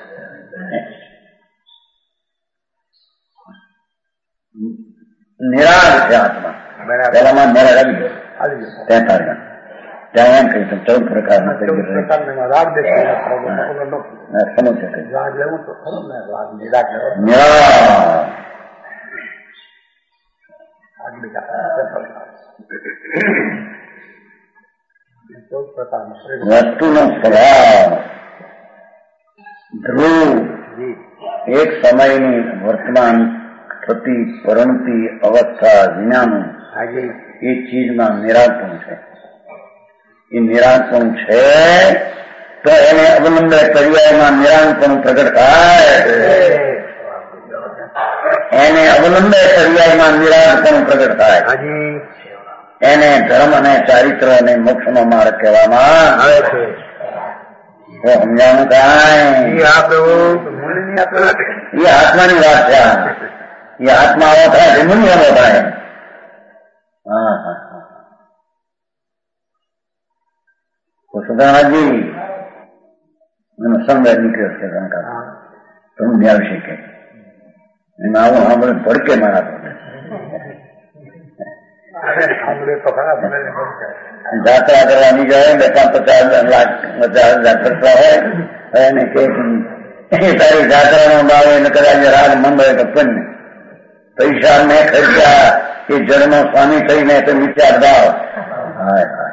નિરાળ છે આત્મા. પેલામાં નિરાળ આવી ગયો તેતાળીમાં ત્યાં એમ કહ્યું ચૌદ પ્રકારના સમજ વસ્તુનો સ્વભાવ ધ્રુવ એક સમયની વર્તમાન થતી પરણતી અવસ્થા વિનાનું એ ચીજમાં નિરાળપણું છે. એ નિરાળપણું છે તો એને અવલંબે પર્યાયમાં નિરાળપણું પ્રગટ થાય. એને અવલંબે પર્યાયમાં નિરાળપણું પ્રગટ થાય. એને ધર્મ અને ચારિત્ર અને મોક્ષનો માર્ગ કહેવામાં આવે છે. તો સમજાવું કાંઈ એ આત્માની વાત છે. એ આત્મા આવો થાય છે મુનિયાનો થાય. હા હા હા સુધારાજી એનો સંવેદ નીકળ્યો છે શંકા તમને આવશે કે એમાં આવું સાંભળે ભડકે મારા જાત્રા કરવાની જાય બે પાંચ પચાસ લાખ પચાસ હજાર ખર્ચા હોય એને કે તારી જાત્રાનો ભાવ એને કદાચ રાગ મંદ હોય તો પણ પૈસા મેં ખર્ચ્યા એ જળનો સ્વામી થઈને તો વિચાર ભાવ હાય હાય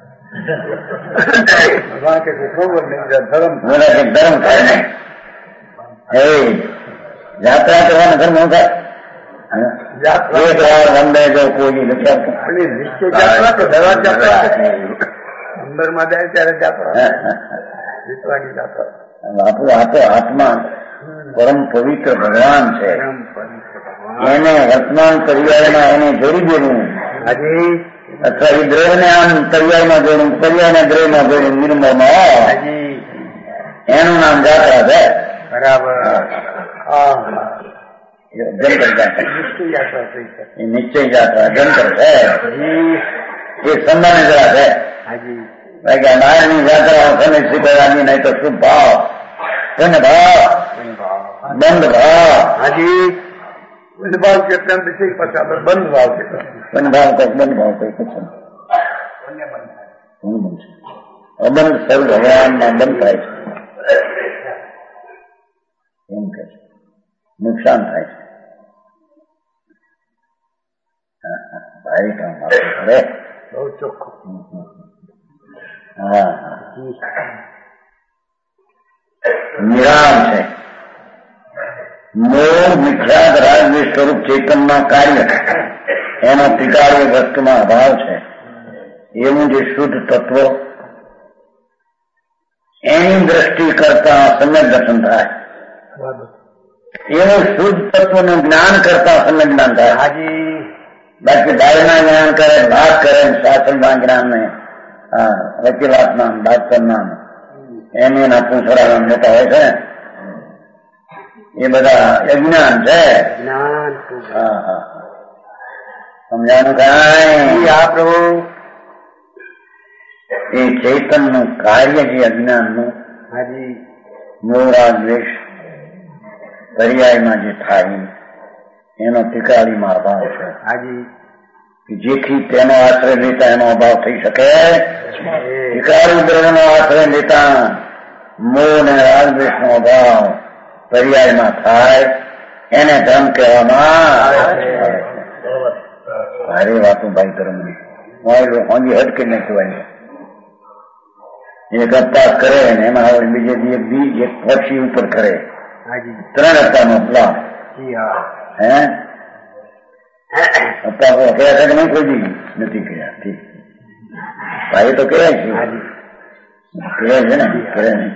ધર્મ થાય ને હે યાત્રા કરવાના ધર્મ શું થાય? એક વાર વંદે જો કોઈ અંદર માં જાય ત્યારે આપણું આપો આત્મા પરમ પવિત્ર ભગવાન છે. એને વર્તમાન પર્યાયમાં એને જોડી દેવું અથવા એ દ્રવ્યને આમ પર્યાયમાં જોડું પર્યાયને દ્રવ્યમાં જોડું નિર્મળમાં એનું નામ જાત્રા છે. બરાબર. જંતર જાત્રા એ નિશ્ચય જાત્રા જંતર છે. એ સંધાન જરા છે. બાકી નારાયણની જાત્રા સમય શીખવાની નહીં તો શુભ ભાવ બંધ ભાવ બંધ ભાવ હાજી બંધ ભાવ કે અત્યંત પછી બંધ ભાવ કે બંધ ભાવ કઈક બંધ ભાવ કઈક પછી અબંધ સર્વ ભગવાનમાં બંધ થાય છે. એમ કે નુકસાન થાય છે. ભાઈ કામ આપે બહુ ચોખ્ખું. હા હા નિરાળ છે. મોહ મિથ્યાદ રાજવી સ્વરૂપ ચેતનના કાર્ય એનો પિકારી વસ્તુમાં અભાવ છે. એવું જે શુદ્ધ તત્વ એની દ્રષ્ટિ કરતા સમ્યક દર્શન થાય. એવું શુદ્ધ તત્વનું જ્ઞાન કરતા સમ્યક જ્ઞાન થાય. હાજી બાકી દાયના જ્ઞાન કરે, વાત કરે, શાસ્ત્રના જ્ઞાન ને વકીલાતના ડાક્ટરના એને એના પૂંછડા જતા હોય છે. એ બધા અજ્ઞાન છે. હા હા સમજાનું કાંઈ આ પ્રભુ એ ચૈતનનું કાર્ય છે અજ્ઞાનનું. હાજી મોરા દ્વેષ પર્યાયમાં જે થાય એનો ટીકાળીમાં અભાવ છે. હાજી જેથી તેનો આશ્રય લેતા એનો અભાવ થઈ શકે. ટીકાળી દ્રવ્યનો આશ્રય લેતા મોહ ને રાગદ્વેષ નો અભાવ પર્યાયમાં થાય એને ધર્મ કહેવામાં આવે. ભારે વાતો ભાઈ ધર્મની હોંજી હટ કે નહીં કહેવાય. એક અપવાસ કરે ને એમાં હવે બીજે બી એક પક્ષી ઉપર કરે. ત્રણ અપવાનો પ્લાન હે અપવાસો કયા છે કે નહીં કોઈ બી નથી કર્યા. ઠીક ભાઈ તો કહેવાય છે કહેવાય છે ને કરે નહીં.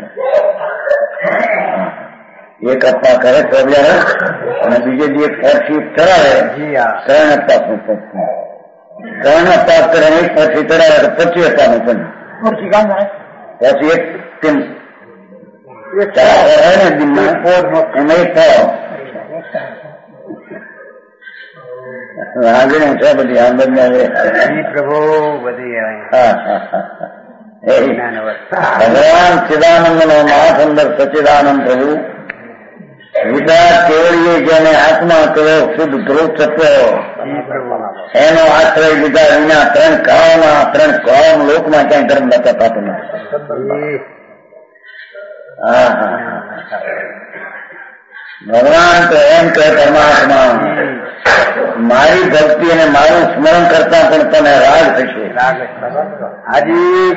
એક અપવા કરે તો અને બીજે દી એક પક્ષી ચડાવે. ત્રણ અપવાસ નું પક્ષી ત્રણ અપવાસ કરે એક પક્ષી ચડાવે તો પચીસ અપવાનું પણ પછી એક ટીમ આગળ છે બધી આંદર પ્રભુ બધી ભગવાન ચિદાનંદ નો નાથ અંદર સચિદાનંદ પ્રભુ વિદાત કેવડીએ જેને આત્મા કર્યો શુદ્ધ ધ્રુવ તત્વ એનો આશ્રય લીધા વિના ત્રણ કાળમાં ત્રણ કાળ લોકમાં ક્યાંય ધર્મ નતા થતો નથી. હા હા ભગવાન તો એમ કહે પરમાત્મા મારી ભક્તિ અને મારું સ્મરણ કરતા પણ તને રાગ થશે. હાજી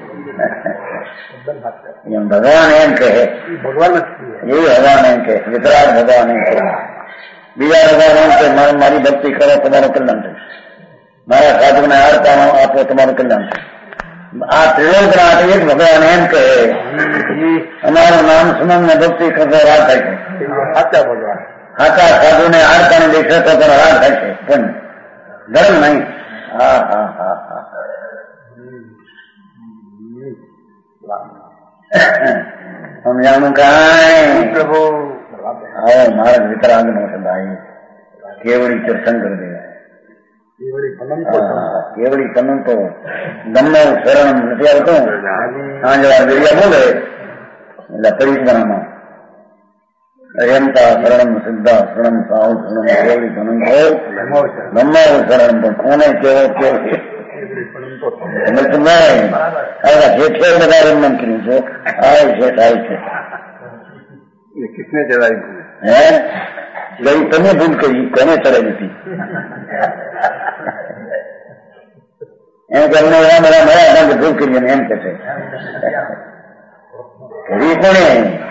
એમ ભગવાન એમ કહે. ભગવાન એ ભગવાન એમ કહે વિતરાગ ભગવાન એમ કહે. બીજા ભગવાન એમ કે મારી ભક્તિ કરો તમારું કલ્યાણ થશે, મારા સાધુને આરતા આપો તમારું કલ્યાણ થશે. આ ત્રિલોકનાથ એક ભગવાન એમ કહે અમારું નામ સ્મરણ ને ભક્તિ કરતો રાગ થાય છે. સાચા ભગવાન સાચા સાધુને આરતા ને દેખે તો પણ રાગ થાય છે પણ ધર્મ નહીં. હા હા હા હા સમજાણું કાંઈ પ્રભુ. આવો મારા વિતરાગ નો સદાય કેવડી તીર્થંકર દે કેવડી પનંતો ગમે શરણ નથી આવતો. સાંજે દરિયા બોલે એટલે પરિશ્રમમાં રેમતા શરણ સિદ્ધા શરણ સાવ શરણ કેવડી પનંતો ગમે શરણ પણ કોને કેવો કેવો જેઠે બધા રમન કર્યું છે. આવે છે થાય છે કિસને ચડાવી હે ગઈ તમે ભૂલ કરી કોને ચડાવી હતી એમ કે અમને એવા બધા મળ્યા ભૂલ કરી એમ કે છે કોને.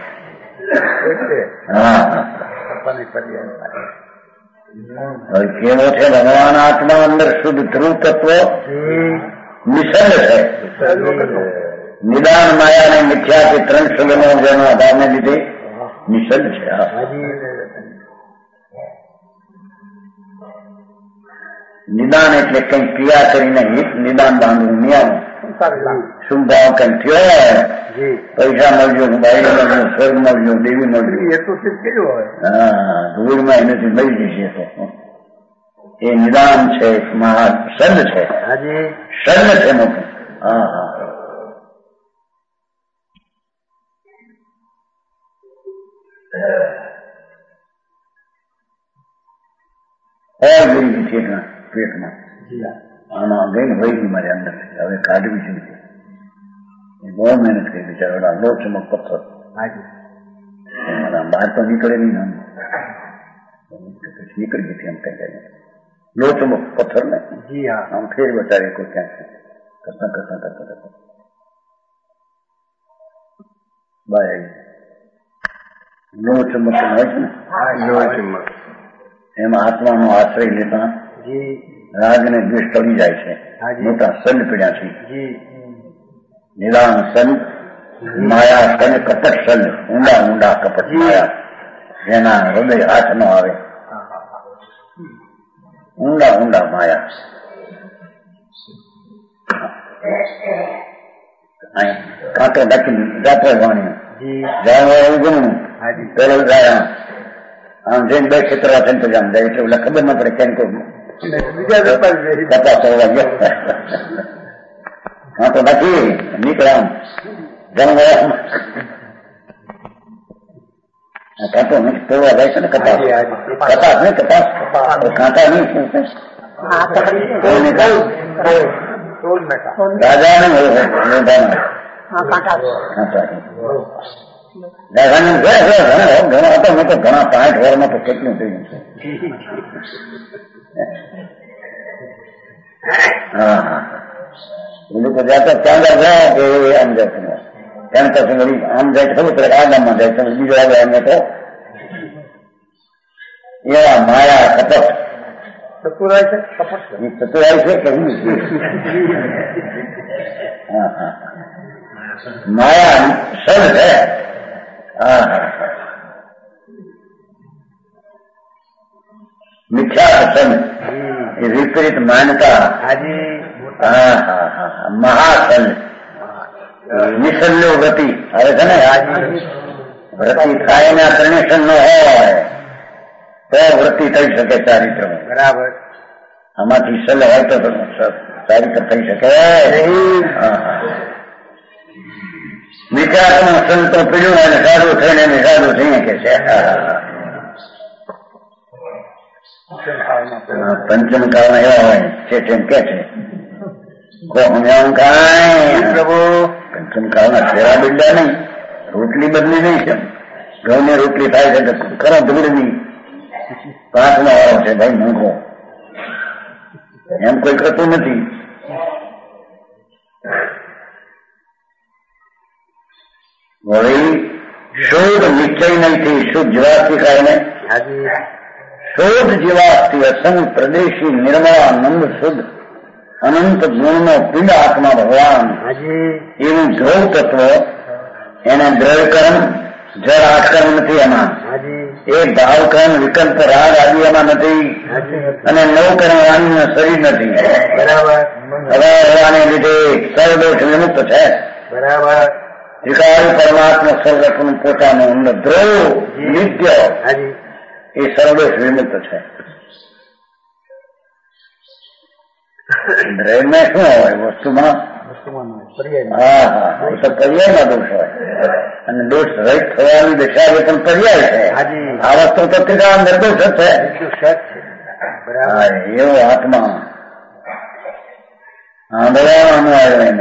હા કેવો છે ભગવાન આત્મા અંદર શુદ્ધ ધ્રુવ તત્વ નિસંગ છે. નિદાન માયા અને મિથ્યાથી ત્રણ સગનો જેના અભાવને લીધે નિસંગ છે. નિદાન એટલે કઈ ક્રિયા કરીને હિત નિદાન બાંધવું નિયમ શું ભાવ કઈ થયો પૈસા મળજો બાઈ મળજો સ્વર્ગ મળજો દેવી મળજો એ તો હા ધૂળમાં એનાથી મળી જશે. તો એ નિદાન છે મહા સદ છે. સદ છે મોટું. હા હા પેટમાં પેટમાં આમાં ગઈને વહી ગઈ મારી અંદર હવે કાઢવી છે. બહુ મહેનત કરી બિચારા લો ચમક પથ્થર બહાર તો નીકળે નહીં નીકળી ગઈ એમ કઈ લો ચમક પથ્થર ને આમ ફેર બચારે કોઈ ક્યાંક કરતા કરતા કરતા કરતા બાય લોહ ચુંબક હોય છે ને, લોહ ચુંબક, એમાં આત્માનો આશ્રય લેતા રાગ ને દ્વેષ ટળી જાય છે. મોટા સંત પીડ્યા છે, નિરાણ સંત, માયા સંત, કપટ સંત, ઊંડા ઊંડા કપટ માયા, જેના હૃદય હાથ ન આવે, ઊંડા ઊંડા માયા. કાંટો ડાકી જાતે વાણી જાણવા ગુણનું પેલો જાય આમ જઈને બે ક્ષેત્ર થઈને જામ જાય એટલે ઓલા ખબર ના પડે કેમ કોઈ તપાસ કરવા ગયા. કાંટો ડાકી નીકળે આમ જણવા કાંટો તોડવા જાય છે ને કપાસ, કપાસ નહીં કપાસ, કાંટા નહીં રાજા ને ઘણા હતો મેં તો ઘણા સાઠ વર્ષમાં તો કેટલું થયું છે. હા હા એ લોકો જતા ત્યાં ગયા કે આમ જાય ત્યાં પછી વળી આમ જાય ખબર પડે આ ગામમાં જાય તમે બીજો આવે અમે તો એવા માયા કપટ ચતુરાય છે, ચતુરાય છે કે હા હા માયા સદ છે. હા હા મિથ્યા સદ એ વિપરીત માનતા. હા હા હા મહાસન નિસલ્યો વ્રતિ આવે છે ને, વ્રતિ થાય ને ત્રણેશન ન હોય તો વૃત્તિ થઈ શકે ચારિત્રમાં. બરાબર. આમાંથી સલ હોય તો ચારિત્ર થઈ શકે. વિચારમાં સંતો પીડ્યું અને સારું થઈને એને સારું થઈ કે છે. પંચમ કાળમાં એવા હોય છે તેમ કે છે પ્રભુ પંચમ કાળના સેવા બદલ્યા નહીં, રોટલી બદલી નહીં છે. ઘઉંની રોટલી થાય છે ખરા ધૂળની પાંચમો વાળો છે ભાઈ મોંઘો, એમ કોઈ કરતું નથી. વળી શોધ નિશ્ચય નહીં, શુદ્ધ જીવાસથી કારણે શોધ જીવાસથી અસંગ પ્રદેશી નિર્મળા નંદ શુદ્ધ અનંત ગુણનો પિંડ આત્મા ભગવાન એવું ધ્રુવ તત્વ એને દ્રવ્યકર્મ જળ આઠકર્મ નથી એમાં, એ ભાવકર્મ વિકલ્પ રાગ આદિ એમાં નથી, અને નવકર્મ વાણીનું શરીર નથી. બરાબર. હવા હોવાને લીધે સર્વદોષ વિમુક્ત છે. બરાબર. વિકારી પરમાત્મા સર્વનું પોતાનું અંદર ધ્રુવ નિત્ય એ સર્વદોષ વિમુક્ત છે. દ્રવ્યમાં શું હોય વસ્તુમાં? હા હા તો પર્યાયમાં દોષ હોય અને દોષ રહિત થવાની દશા એ પણ પર્યાય છે. આ વસ્તુ તો નિર્દોષ છે. એવો આત્મા આંદોલન આવ્યો એને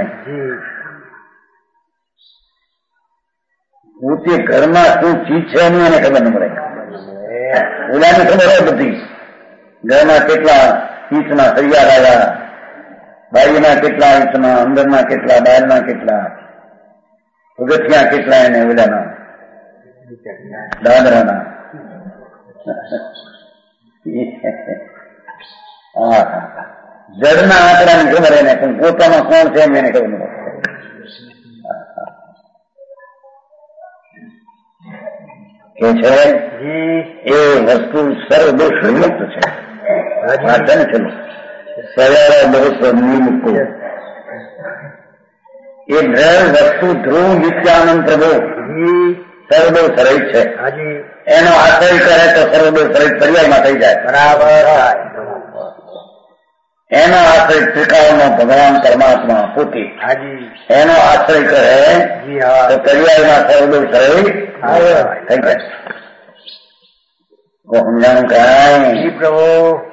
પોતે ઘરમાં શું ચીજ છે એની એને ખબર ન પડે. ઓલાની ખબર હોય બધી, ઘરમાં કેટલા ઇંચના તૈયાર આવ્યા, બારીના કેટલા ઇંચના, અંદરના કેટલા, બહારના કેટલા, પગથિયા કેટલા એને ઓલાના દાદરાના. હા જળના આંકડાની ખબર એને, પણ પોતામાં કોણ છે એમ એને ખબર ન પડે. કે છે એ વસ્તુ સર્વદોષ વિમુક્ત છે. વાંચન છે સર્વ દોષ નિમુક્ત. એ દ્રવ્ય વસ્તુ ધ્રુવ નિત્યાનંદ પ્રભુ સર્વદોષ રહિત છે. એનો આશ્રય કરે તો સર્વદોષ રહિત પર્યાયમાં થઈ જાય. બરાબર. એનો આશ્રય ત્રિકાળનો ભગવાન પરમાત્મા પોતે એનો આશ્રય કરે તો પર્યાયમાં સર્વદોષ રહિત થઈ જાય. સમજાણું કાંઈ પ્રભુ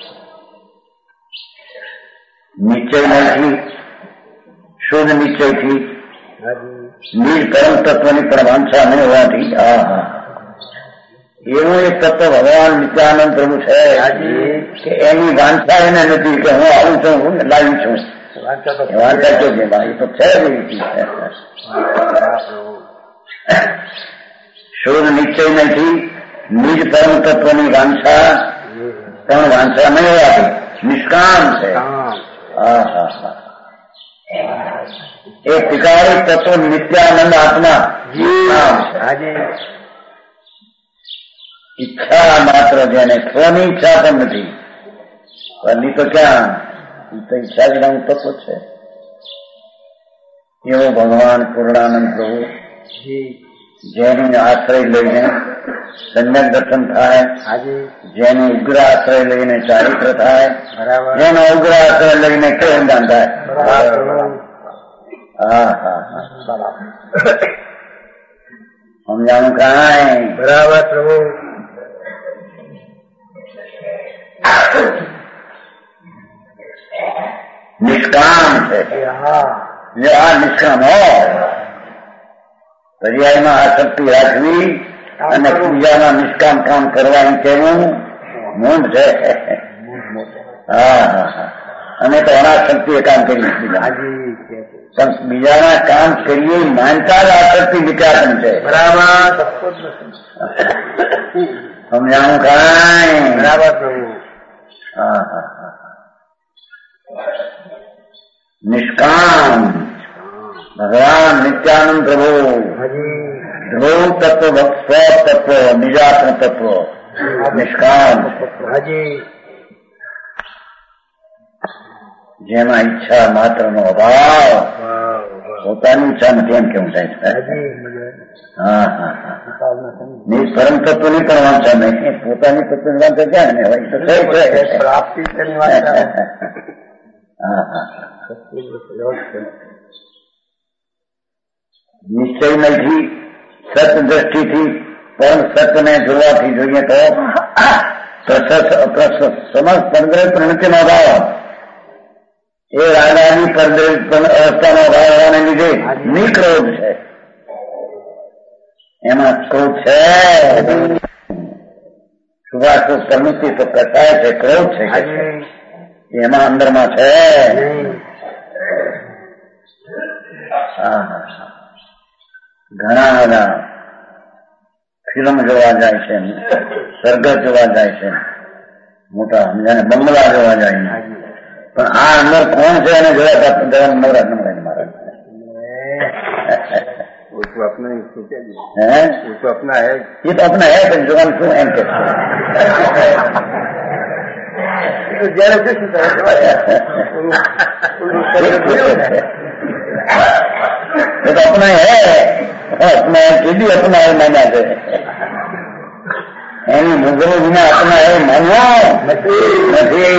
નિશ્ચય નથી, શુદ્ધ નિશ્ચયથી નિજ પરમ તત્વની પણ વાંછા નહીં હોવાથી હા હા એવું એક તત્વ ભગવાન નિત્યાનંદ પ્રભુ છે કે એની વાંછા એને નથી કે હું આવું છું, હું લાવી છું. વાંચા તો એ તો છે શુદ્ધ નિશ્ચય નથી, નિજ પરમ તત્વની વાંછા પણ વાંછા નહીં આપી, નિષ્કામ છે. હા હા હા એ પિકારી તત્વ નિત્યાનંદ આત્મા ઈચ્છા માત્ર જેને સ્વની ઈચ્છા પણ નથી, ની તો ક્યાં તો ઈચ્છા વિનાનું તત્વ છે. એવો ભગવાન પૂર્ણાનંદ પ્રભુ જેની આશ્રય લઈને સમ્યક દર્શન થાય, જેનો ઉગ્ર આશ્રય લઈને ચારિત્ર થાય, જેનો ઉગ્ર આશ્રય લઈને કેવું દાન થાય. હા હા હા સમજાણું કાંઈ બરાબર પ્રભુ. નિષ્કામ છે. જે આ નિષ્કામ હોય પર્યાયમાં આસક્તિ રાખવી અને પૂજામાં નિષ્કામ કામ કરવાનું કેવું મૂંઢ છે. હા હા હા અમે તો અનાશક્તિ કામ કરીએ પણ બીજાના કામ કરીએ માનતા જ આસક્તિ વિચારણ છે. બરાબર સમજાણું કાંઈ બરાબર પ્રભુ. હા હા હા નિષ્કામ ભગવાન નિત્યાનંદ પ્રભુ ધ્રુવ તત્વ સ્વ તત્વ નિજાત્મ તત્વ નિષ્કામ જેમાં ઈચ્છા માત્ર નો અભાવ, પોતાની ઈચ્છા નથી એમ કેવું થાય છે. હા હા હા નિજ પરમ તત્વ ની પણ વાંચા નહીં, પોતાની તત્વ ની વાંચા ક્યાં ને હોય તો હા હા નિશ્ચય નથી, સત દ્રષ્ટિથી પણ સતને જોવાથી જોઈએ તો સમસ્ત પરદ્રવ્ય પ્રવૃત્તિનો અભાવ, એ રાજાની પરદ્રવ્ય અવસ્થાનો અભાવ હોવાને લીધે નિક્રોધ છે. એમાં ક્રોધ છે, શુભાશુભ પ્રવૃત્તિ તો પ્રસાય છે, ક્રોધ છે એમાં અંદરમાં છે. ઘણા બધા ફિલ્મ જોવા જાય છે, સરઘસ જોવા જાય છે, મોટા સમજાને બંગલા જોવા જાય છે, પણ આ અંદર કોણ છે એને જોયા નવરાજ નવરાજ મહારાજ उसको अपना ही सोचा जी है, उसको अपना है, ये तो अपना है पर जुबान क्यों एम के जरा कुछ ये तो अपना है, अपना भी अपना है माना છે એની મુગલો વિના अपना है માનવો નથી.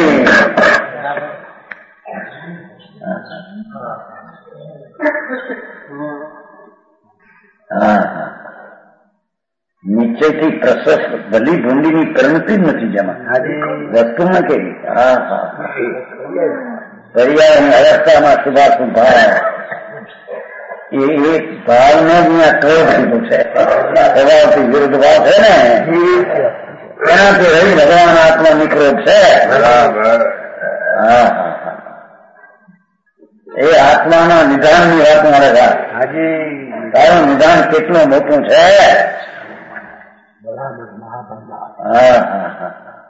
હા નિશ્ચયથી પ્રશસ્ત ભલી ભૂંડીની પરિણતિ જ નથી જેમાં વસ્તુ નથી. હા હા પર્યાયની અવસ્થામાં શુભાશુભ ભાવ એ એક ભાવને જ અહીંયા ક્રોધ કીધું છે. સ્વભાવથી વિરુદ્ધ ભાવ છે ને એનાથી રહી ભગવાન આત્મા નિક્રોધ છે. બરાબર. હા હા હા એ આત્માના નિધાનની વાત મારે વાત. તારું નિધાન કેટલું મોટું છે. હા હા હા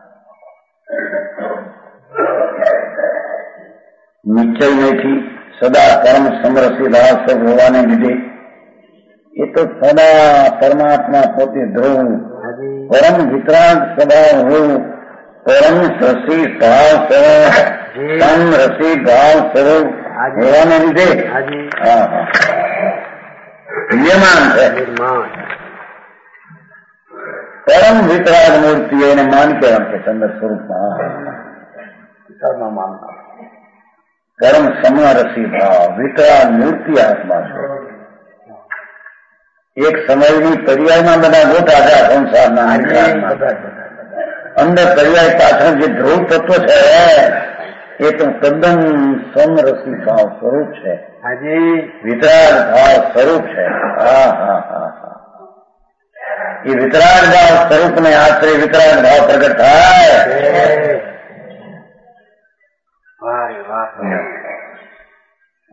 નિશ્ચય નથી, સદા પરમ સમરસી ભાવ સબ હોવાને લીધે એ તો સદા પરમાત્મા પોતે ધ્રુવ પરમ વિતરાગ સ્વભાવ હોવું, પરમ રસી ભાવ સ્વરૂપ, સમ રસી ભાવ સ્વરૂપ હોવાને લીધે હા હા નિયમાન છે. પરમ વિતરાગ મૂર્તિ એને માન કહેવાય છે ચંદ્ર સ્વરૂપમાં માનતા પરમ સમરસી ભાવ વિતરાગ મૂર્તિ આત્મા છે. એક સમયની પર્યાયમાં બધા મોટા હતા સંસારના અંદર પર્યાય પાછળ જે ધ્રુવ તત્વ છે એ તો તદ્દન સમરસી ભાવ સ્વરૂપ છે, વિતરાગ ભાવ સ્વરૂપ છે. હા હા હા હા એ વિતરાગ ભાવ સ્વરૂપને આશ્રય વિતરાગ ભાવ પ્રગટ થાય.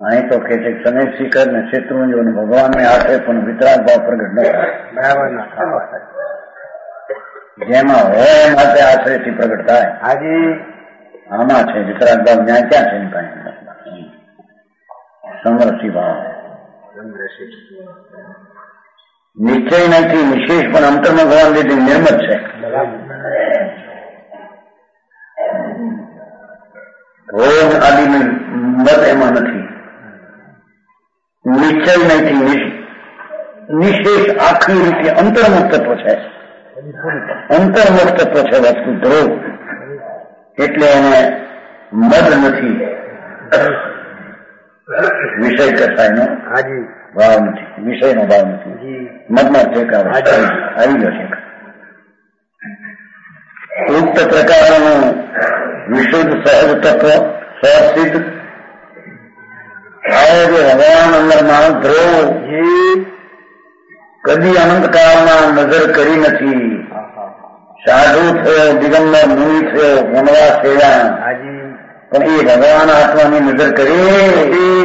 અહીં તો કે છે સમય શિખર ને શત્રુંજો ને ભગવાન ને આશરે પણ વિતરાગ ભાવ પ્રગટ ન થાય. બરાબર ના જેમાં હોય માટે આશ્રયથી પ્રગટ થાય. હાજી આમાં છે વિતરાગ ભાવ ન્યાય ક્યાં છે એની પાસે? સમરસી ભાવ નિશ્ચય નથી, વિશેષ પણ અંતરમાં ભગવાન લીધે નિર્મત છે. ભોગ આદિની મત એમાં નથી. નિશ્ચય નથી, નિશેષ આખી રીતે અંતર્મુખ તત્વ છે. અંતર્મુખ તત્વ છે વસ્તુ ધ્રુવ, એટલે એને મદ નથી. વિષય કસાયનો ભાવ નથી, વિષયનો ભાવ નથી. મદમાં ટેકા આવી ગયો છે. ઉક્ત પ્રકારનું વિશુદ્ધ સહજ તત્વ સ્વસિદ્ધ આવો જે ભગવાન અંદરમાં ધ્રુવ કદી અનંતકાળમાં નજર કરી નથી. સાધુ થયો, દિગંબર મુનિ થયો, વનવાસ થયા, પણ એ ભગવાન આત્માની નજર કરી.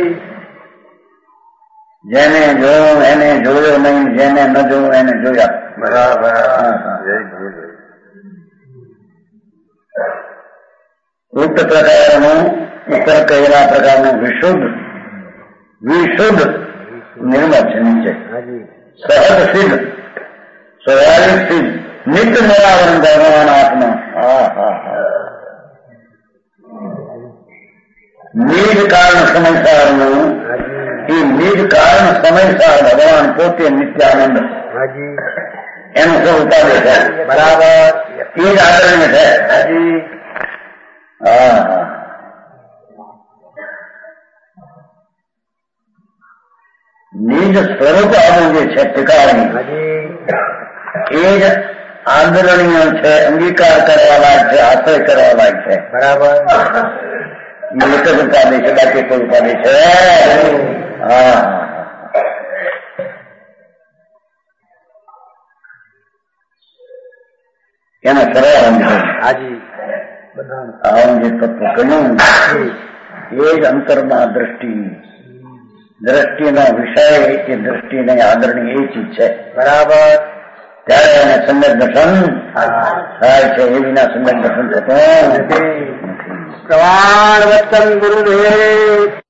જેને જોયું એને જોયો નહીં, જેને ન જોયું એને જોયા. બરાબર. ઉક્ત પ્રકારનું ઉપર કહેલા પ્રકારનું વિશુદ્ધ વિશુદ્ધ નિર્મળ છે. નીચે સહજ સિદ્ધ, સ્વાભાવિક સિદ્ધ, નિત્ય નિરાવરણ ભગવાન આત્મા. હા હા હા નિજ કારણ સમયસારનું, એ નિજ કારણ સમયસાર ભગવાન પોતે નિત્યાનંદ. એનું શું ઉપાધિ છે? બરાબર. એ જ આદરણીય છે. હા હા નિજ સ્વરૂપ આપણું જે છે ટીકાણી, એ જ આદરણીય છે, અંગીકાર કરવા લાયક છે, આશ્રય કરવા લાયક છે. બરાબર. એક જ ઉપાધિ છે, બાકી કોઈ ઉપાધિ છે? હા એનો સરળ હાજી આવું જે તત્વ કહ્યું એ જ અંતરમાં દ્રષ્ટિ, દ્રષ્ટિનો વિષય એ દ્રષ્ટિને આદરણી એ ચીજ છે. બરાબર. ત્યારે એને સમ્યક દર્શન થાય છે, એ વિના સમ્યક દર્શન થતું નથી. પ્રમાણ વચન ગુરુદેવ.